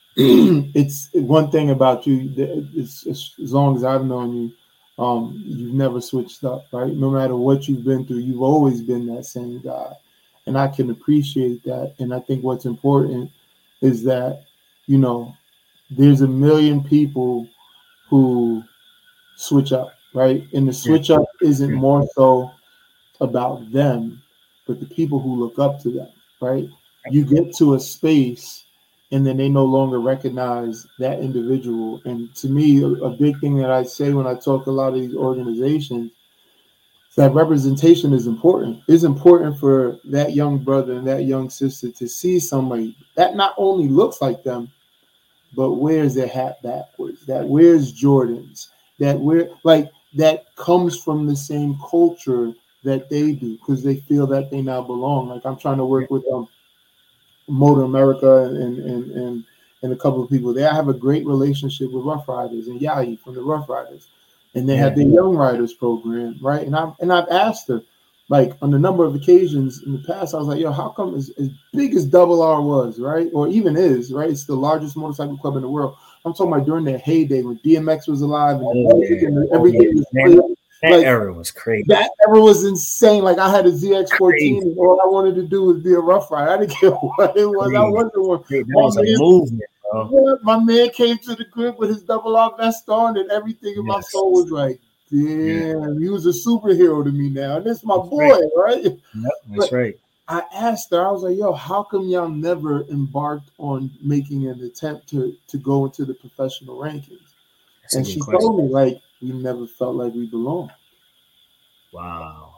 it's one thing about you. It's, it's, as long as I've known you, um, you've never switched up, right? No matter what you've been through, you've always been that same guy. And I can appreciate that. And I think what's important is that, you know, there's a million people who switch up, right? And the switch up isn't more so about them, but the people who look up to them, right? You get to a space and then they no longer recognize that individual. And to me, a, a big thing that I say when I talk to a lot of these organizations, that representation is important. It's important for that young brother and that young sister to see somebody that not only looks like them, but wears their hat backwards, that wears Jordans, that wear like that comes from the same culture that they do, because they feel that they now belong. Like I'm trying to work with them. Motor America and, and and and a couple of people there. I have a great relationship with Rough Riders and Yahi from the Rough Riders, and they yeah. have the Young Riders program, right? And I and I've asked her, like on a number of occasions in the past, I was like, yo, how come as, as big as Double R was, right, or even is, right? It's the largest motorcycle club in the world. I'm talking about during their heyday when D M X was alive and, oh, yeah. and everything oh, yeah. was clear. That like, era was crazy. That era was insane. Like I had a Z X fourteen, and all I wanted to do was be a Rough Rider. I didn't care what it was. Crazy. I wasn't one. That was man, a movement, bro. My man came to the crib with his Double R vest on, and everything in yes. my soul was like, "Damn, yeah. he was a superhero to me now." And this is my that's boy, right? right? Yep, that's but right. I asked her. I was like, "Yo, how come y'all never embarked on making an attempt to to go into the professional rankings?" That's and she question. told me, like, we never felt like we belonged. Wow.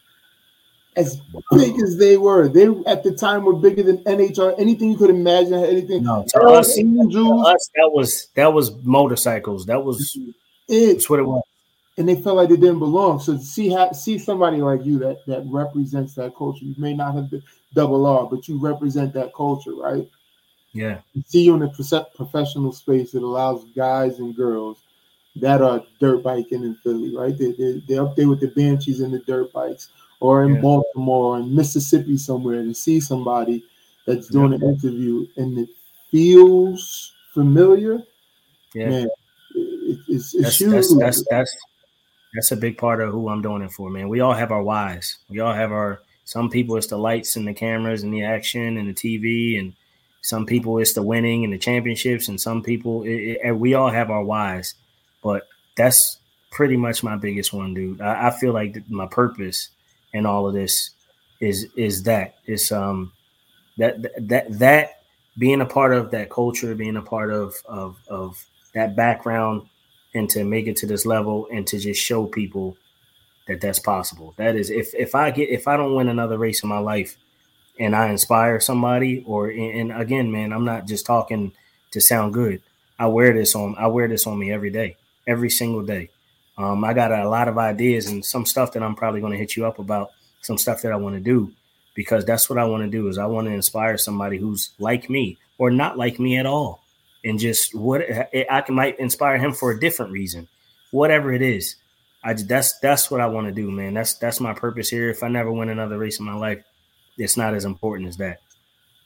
As big as they were. They at the time were bigger than N H R, anything you could imagine, anything. No, to us, to us, that was that was motorcycles. That was it. That's what it was. And they felt like they didn't belong. So to see how, see somebody like you that that represents that culture. You may not have been Double R, but you represent that culture, right? Yeah. See you in a professional space. It allows guys and girls that are dirt biking in Philly, right? They, they, they're up there with the Banshees and the dirt bikes, or in yeah. Baltimore or in Mississippi somewhere, to see somebody that's doing yeah. an interview and it feels familiar. Yeah. Man, it, it's, it's that's, huge. That's, that's, that's, that's a big part of who I'm doing it for, man. We all have our whys. We all have our, some people it's the lights and the cameras and the action and the T V, and some people it's the winning and the championships, and some people, it, it, we all have our whys. But that's pretty much my biggest one, dude. I, I feel like my purpose in all of this is is that it's um that that that being a part of that culture, being a part of of of that background, and to make it to this level and to just show people that that's possible. That is, if if I get if I don't win another race in my life and I inspire somebody, or and again, man, I'm not just talking to sound good. I wear this on I wear this on me every day. Every single day. Um, I got a lot of ideas and some stuff that I'm probably going to hit you up about, some stuff that I want to do, because that's what I want to do is I want to inspire somebody who's like me or not like me at all. And just what I can might inspire him for a different reason, whatever it is. I that's that's what I want to do, man. That's that's my purpose here. If I never win another race in my life, it's not as important as that.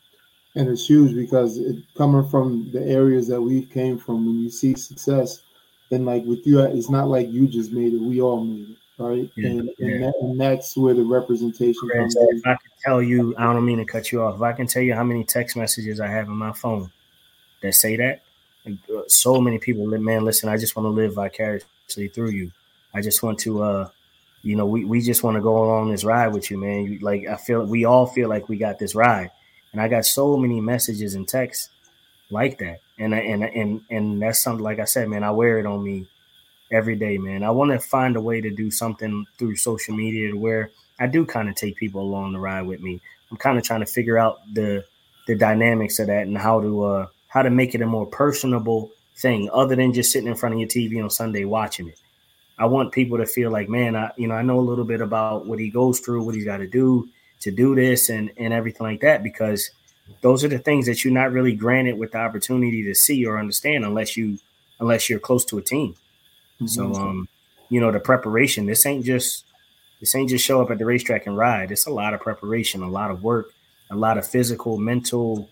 And it's huge because it coming from the areas that we came from, when you see success, and like with you, it's not like you just made it, we all made it, right? Yeah, And and yeah. that and that's where the representation Chris, comes if in. I could tell you, I don't mean to cut you off. If I can tell you how many text messages I have in my phone that say that, and, uh, so many people, man, listen, I just want to live vicariously through you. I just want to, uh, you know, we, we just want to go along this ride with you, man. You, like, I feel, we all feel like we got this ride. And I got so many messages and texts like that. And, and, and, and that's something, like I said, man, I wear it on me every day, man. I want to find a way to do something through social media to where I do kind of take people along the ride with me. I'm kind of trying to figure out the the dynamics of that and how to uh, how to make it a more personable thing, other than just sitting in front of your T V on Sunday watching it. I want people to feel like, man, I you know I know a little bit about what he goes through, what he's got to do to do this, and and everything like that, because those are the things that you're not really granted with the opportunity to see or understand unless you unless you're close to a team. So, Mm-hmm. um, you know, the preparation, this ain't just, this ain't just show up at the racetrack and ride. It's a lot of preparation, a lot of work, a lot of physical, mental,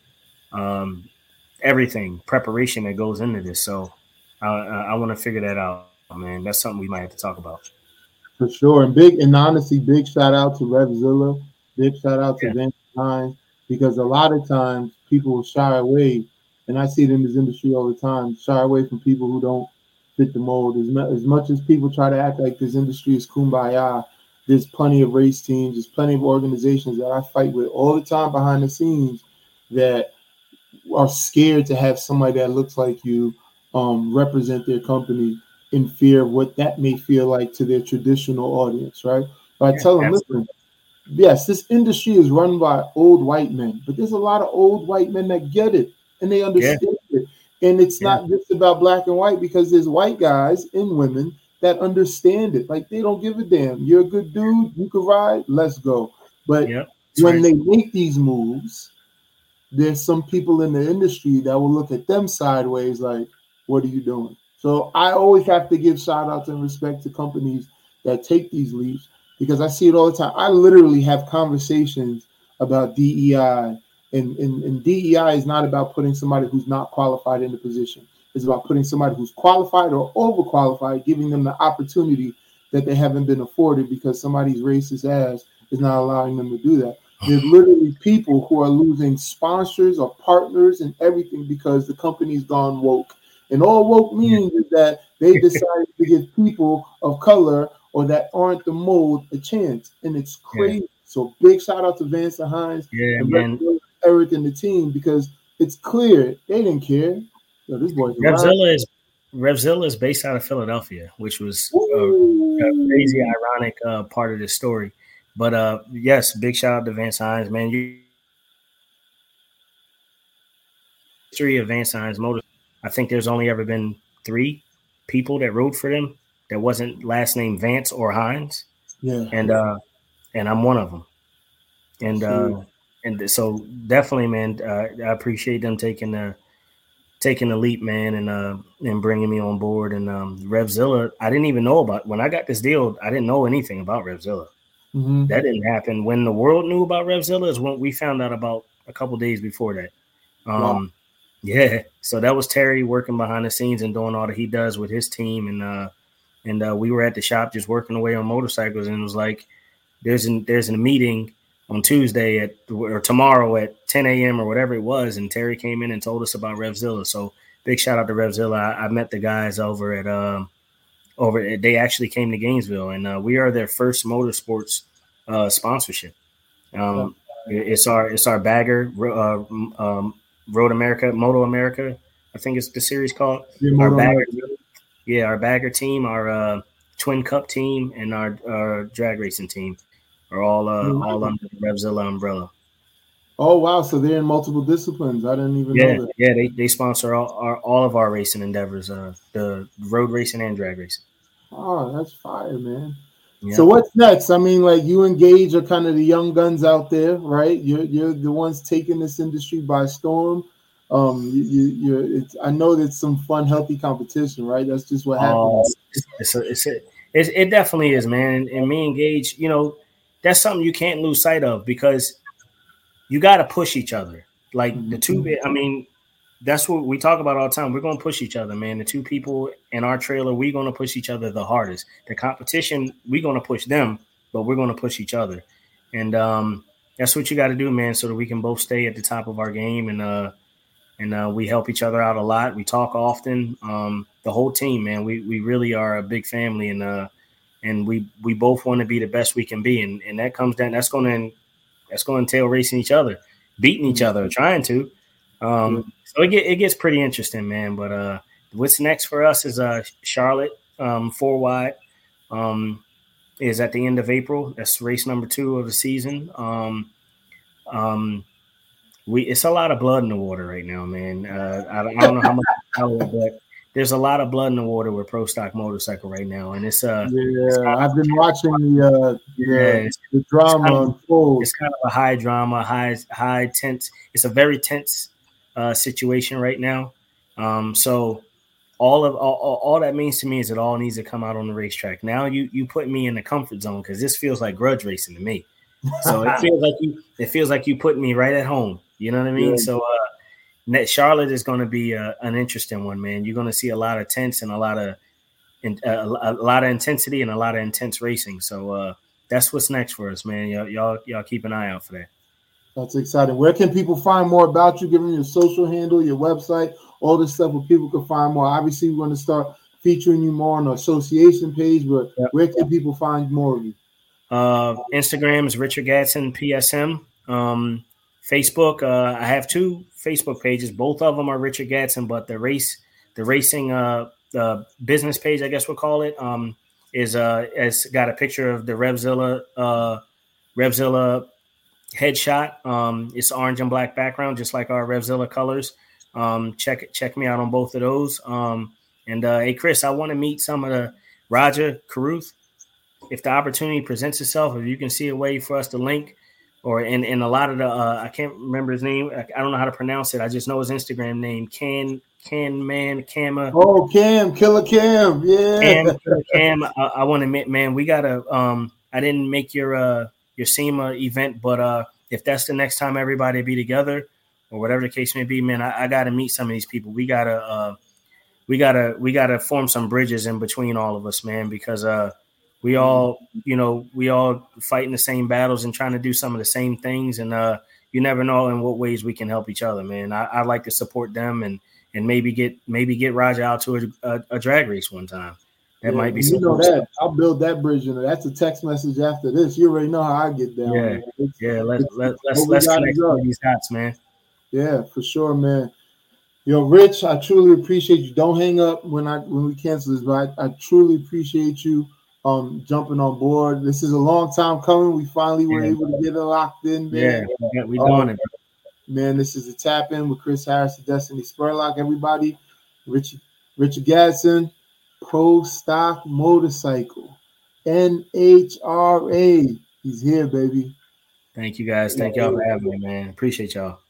um, everything preparation that goes into this. So I, I, I want to figure that out, man. That's something we might have to talk about. For sure. And big and honestly, big shout out to Revzilla, big shout out to Yeah. Van Hines, because a lot of times people shy away, and I see it in this industry all the time, shy away from people who don't fit the mold. As, mu- as much as people try to act like this industry is kumbaya, there's plenty of race teams, there's plenty of organizations that I fight with all the time behind the scenes that are scared to have somebody that looks like you um, represent their company, in fear of what that may feel like to their traditional audience, right? But I Yeah, tell them, absolutely. listen, yes, this industry is run by old white men, but there's a lot of old white men that get it and they Yeah. understand it. And it's Yeah. not just about black and white, because there's white guys and women that understand it. Like, they don't give a damn. You're a good dude, you can ride, let's go. But Yeah. That's when right. they make these moves, there's some people in the industry that will look at them sideways like, what are you doing? So I always have to give shout outs and respect to companies that take these leaps, because I see it all the time. I literally have conversations about D E I, and, and, and D E I is not about putting somebody who's not qualified in the position. It's about putting somebody who's qualified or overqualified, giving them the opportunity that they haven't been afforded because somebody's racist ass is not allowing them to do that. There's literally people who are losing sponsors or partners and everything because the company's gone woke. And all woke Yeah. means is that they decided to give people of color or that aren't the mold a chance. And it's Yeah. crazy. So big shout out to Vance and Hines Yeah, and man. Eric and the team, because it's clear they didn't care. Yo, this boy's a ride. Revzilla is Revzilla is based out of Philadelphia, which was a, a crazy, Woo! ironic uh, part of this story. But uh, yes, big shout out to Vance Hines, man. You history of Vance Hines Motor. I think there's only ever been three people that rode for them that wasn't last name Vance or Hines, Yeah. and uh, and I'm one of them. And Sweet. uh, and so definitely, man, uh, I appreciate them taking the taking the leap, man, and uh, and bringing me on board. And um, Revzilla, I didn't even know about when I got this deal. I didn't know anything about Revzilla. Mm-hmm. That didn't happen. When the world knew about Revzilla is when we found out about a couple days before that. Wow. Um, yeah, so that was Terry working behind the scenes and doing all that he does with his team, and uh, and uh, we were at the shop just working away on motorcycles, and it was like there's an there's a meeting on Tuesday at or tomorrow at ten a.m. or whatever it was, and Terry came in and told us about Revzilla. So big shout out to Revzilla. I, I met the guys over at um over. They actually came to Gainesville, and uh, we are their first motorsports uh, sponsorship. Um, it's our it's our bagger, uh, um, Road America, Moto America. I think it's the series called Your our Moto bagger. America. Yeah, our bagger team, our uh, Twin Cup team, and our, our drag racing team are all uh, all under the Revzilla umbrella. Oh wow! So they're in multiple disciplines. I didn't even Yeah, know that. yeah, they, they sponsor all our, all of our racing endeavors, uh, the road racing and drag racing. Oh, that's fire, man. So Yeah. what's next? I mean, like, you engage are kind of the young guns out there, right? You're you're the ones taking this industry by storm. Um, you, you you're. It's, I know that's some fun, healthy competition, right? That's just what Oh, happens. it's a, it's a, it's, it definitely is, man. And, and me engage, you know, that's something you can't lose sight of because you got to push each other. like mm-hmm. the two. I mean, that's what we talk about all the time. We're gonna push each other, man. The two people in our trailer, we're gonna push each other the hardest. The competition, we're gonna push them, but we're gonna push each other, and um, that's what you got to do, man, so that we can both stay at the top of our game and uh. And uh, we help each other out a lot. We talk often. Um, the whole team, man, we we really are a big family, and uh, and we we both want to be the best we can be, and and that comes down. That's going to that's going to entail racing each other, beating each other, trying to. Um, so it get, it gets pretty interesting, man. But uh, what's next for us is uh, Charlotte um, four wide um, is at the end of April. That's race number two of the season. Um, um, We it's a lot of blood in the water right now, man. Uh, I, I don't know how much you know, but there's a lot of blood in the water with Pro Stock Motorcycle right now, and it's uh yeah. It's I've been watching the uh, yeah, the, the drama unfold. It's kind of a high drama, high high tense. It's a very tense uh, situation right now. Um, so all of all, all that means to me is it all needs to come out on the racetrack. Now you you put me in the comfort zone because this feels like grudge racing to me. So it feels like you it feels like you put me right at home. You know what I mean? Yeah. So uh, Charlotte is going to be uh, an interesting one, man. You're going to see a lot of tense and a lot of in, uh, a lot of intensity and a lot of intense racing. So uh, that's what's next for us, man. Y'all, y'all, y'all keep an eye out for that. That's exciting. Where can people find more about you? Give them your social handle, your website, all this stuff where people can find more. Obviously, we're going to start featuring you more on the association page, but yep. where can people find more of you? Uh, Instagram is Richard Gadsden P S M. Um, Facebook, uh, I have two Facebook pages. Both of them are Richard Gadsden, but the race, the racing, uh, the business page, I guess we'll call it, um, is uh, it's got a picture of the Revzilla, uh, Revzilla headshot. Um, it's orange and black background, just like our Revzilla colors. Um, check check me out on both of those. Um, and uh, hey, Chris, I want to meet some of the Roger Caruth. If the opportunity presents itself, if you can see a way for us to link. Or in, in a lot of the, uh, I can't remember his name. I, I don't know how to pronounce it. I just know his Instagram name, Can Can Man Cama. Oh, Cam, Killer Cam, yeah. Cam, Killer Cam. I, I want to admit, man, we gotta. Um, I didn't make your uh your SEMA event, but uh, if that's the next time everybody be together, or whatever the case may be, man, I, I gotta meet some of these people. We gotta, uh, we gotta, we gotta form some bridges in between all of us, man, because uh. We all, you know, we all fighting the same battles and trying to do some of the same things. And uh, you never know in what ways we can help each other, man. I, I like to support them and and maybe get maybe get Roger out to a, a, a drag race one time. That yeah, might be you know that stuff. I'll build that bridge. In That's a text message after this. You already know how I get down. Yeah, man. yeah. Let, let, let's let's connect with these dots, man. Yeah, for sure, man. Yo, Rich, I truly appreciate you. Don't hang up when I when we cancel this, but I, I truly appreciate you. Um, jumping on board. This is a long time coming. We finally were yeah. able to get it locked in, man. Yeah, we doing um, it. Man, this is a tap in with Chris Harris and Destiny Spurlock. Everybody, Richard Richard Gadsden, Pro Stock Motorcycle, N H R A. He's here, baby. Thank you guys. Thank y'all for having me, man. Appreciate y'all.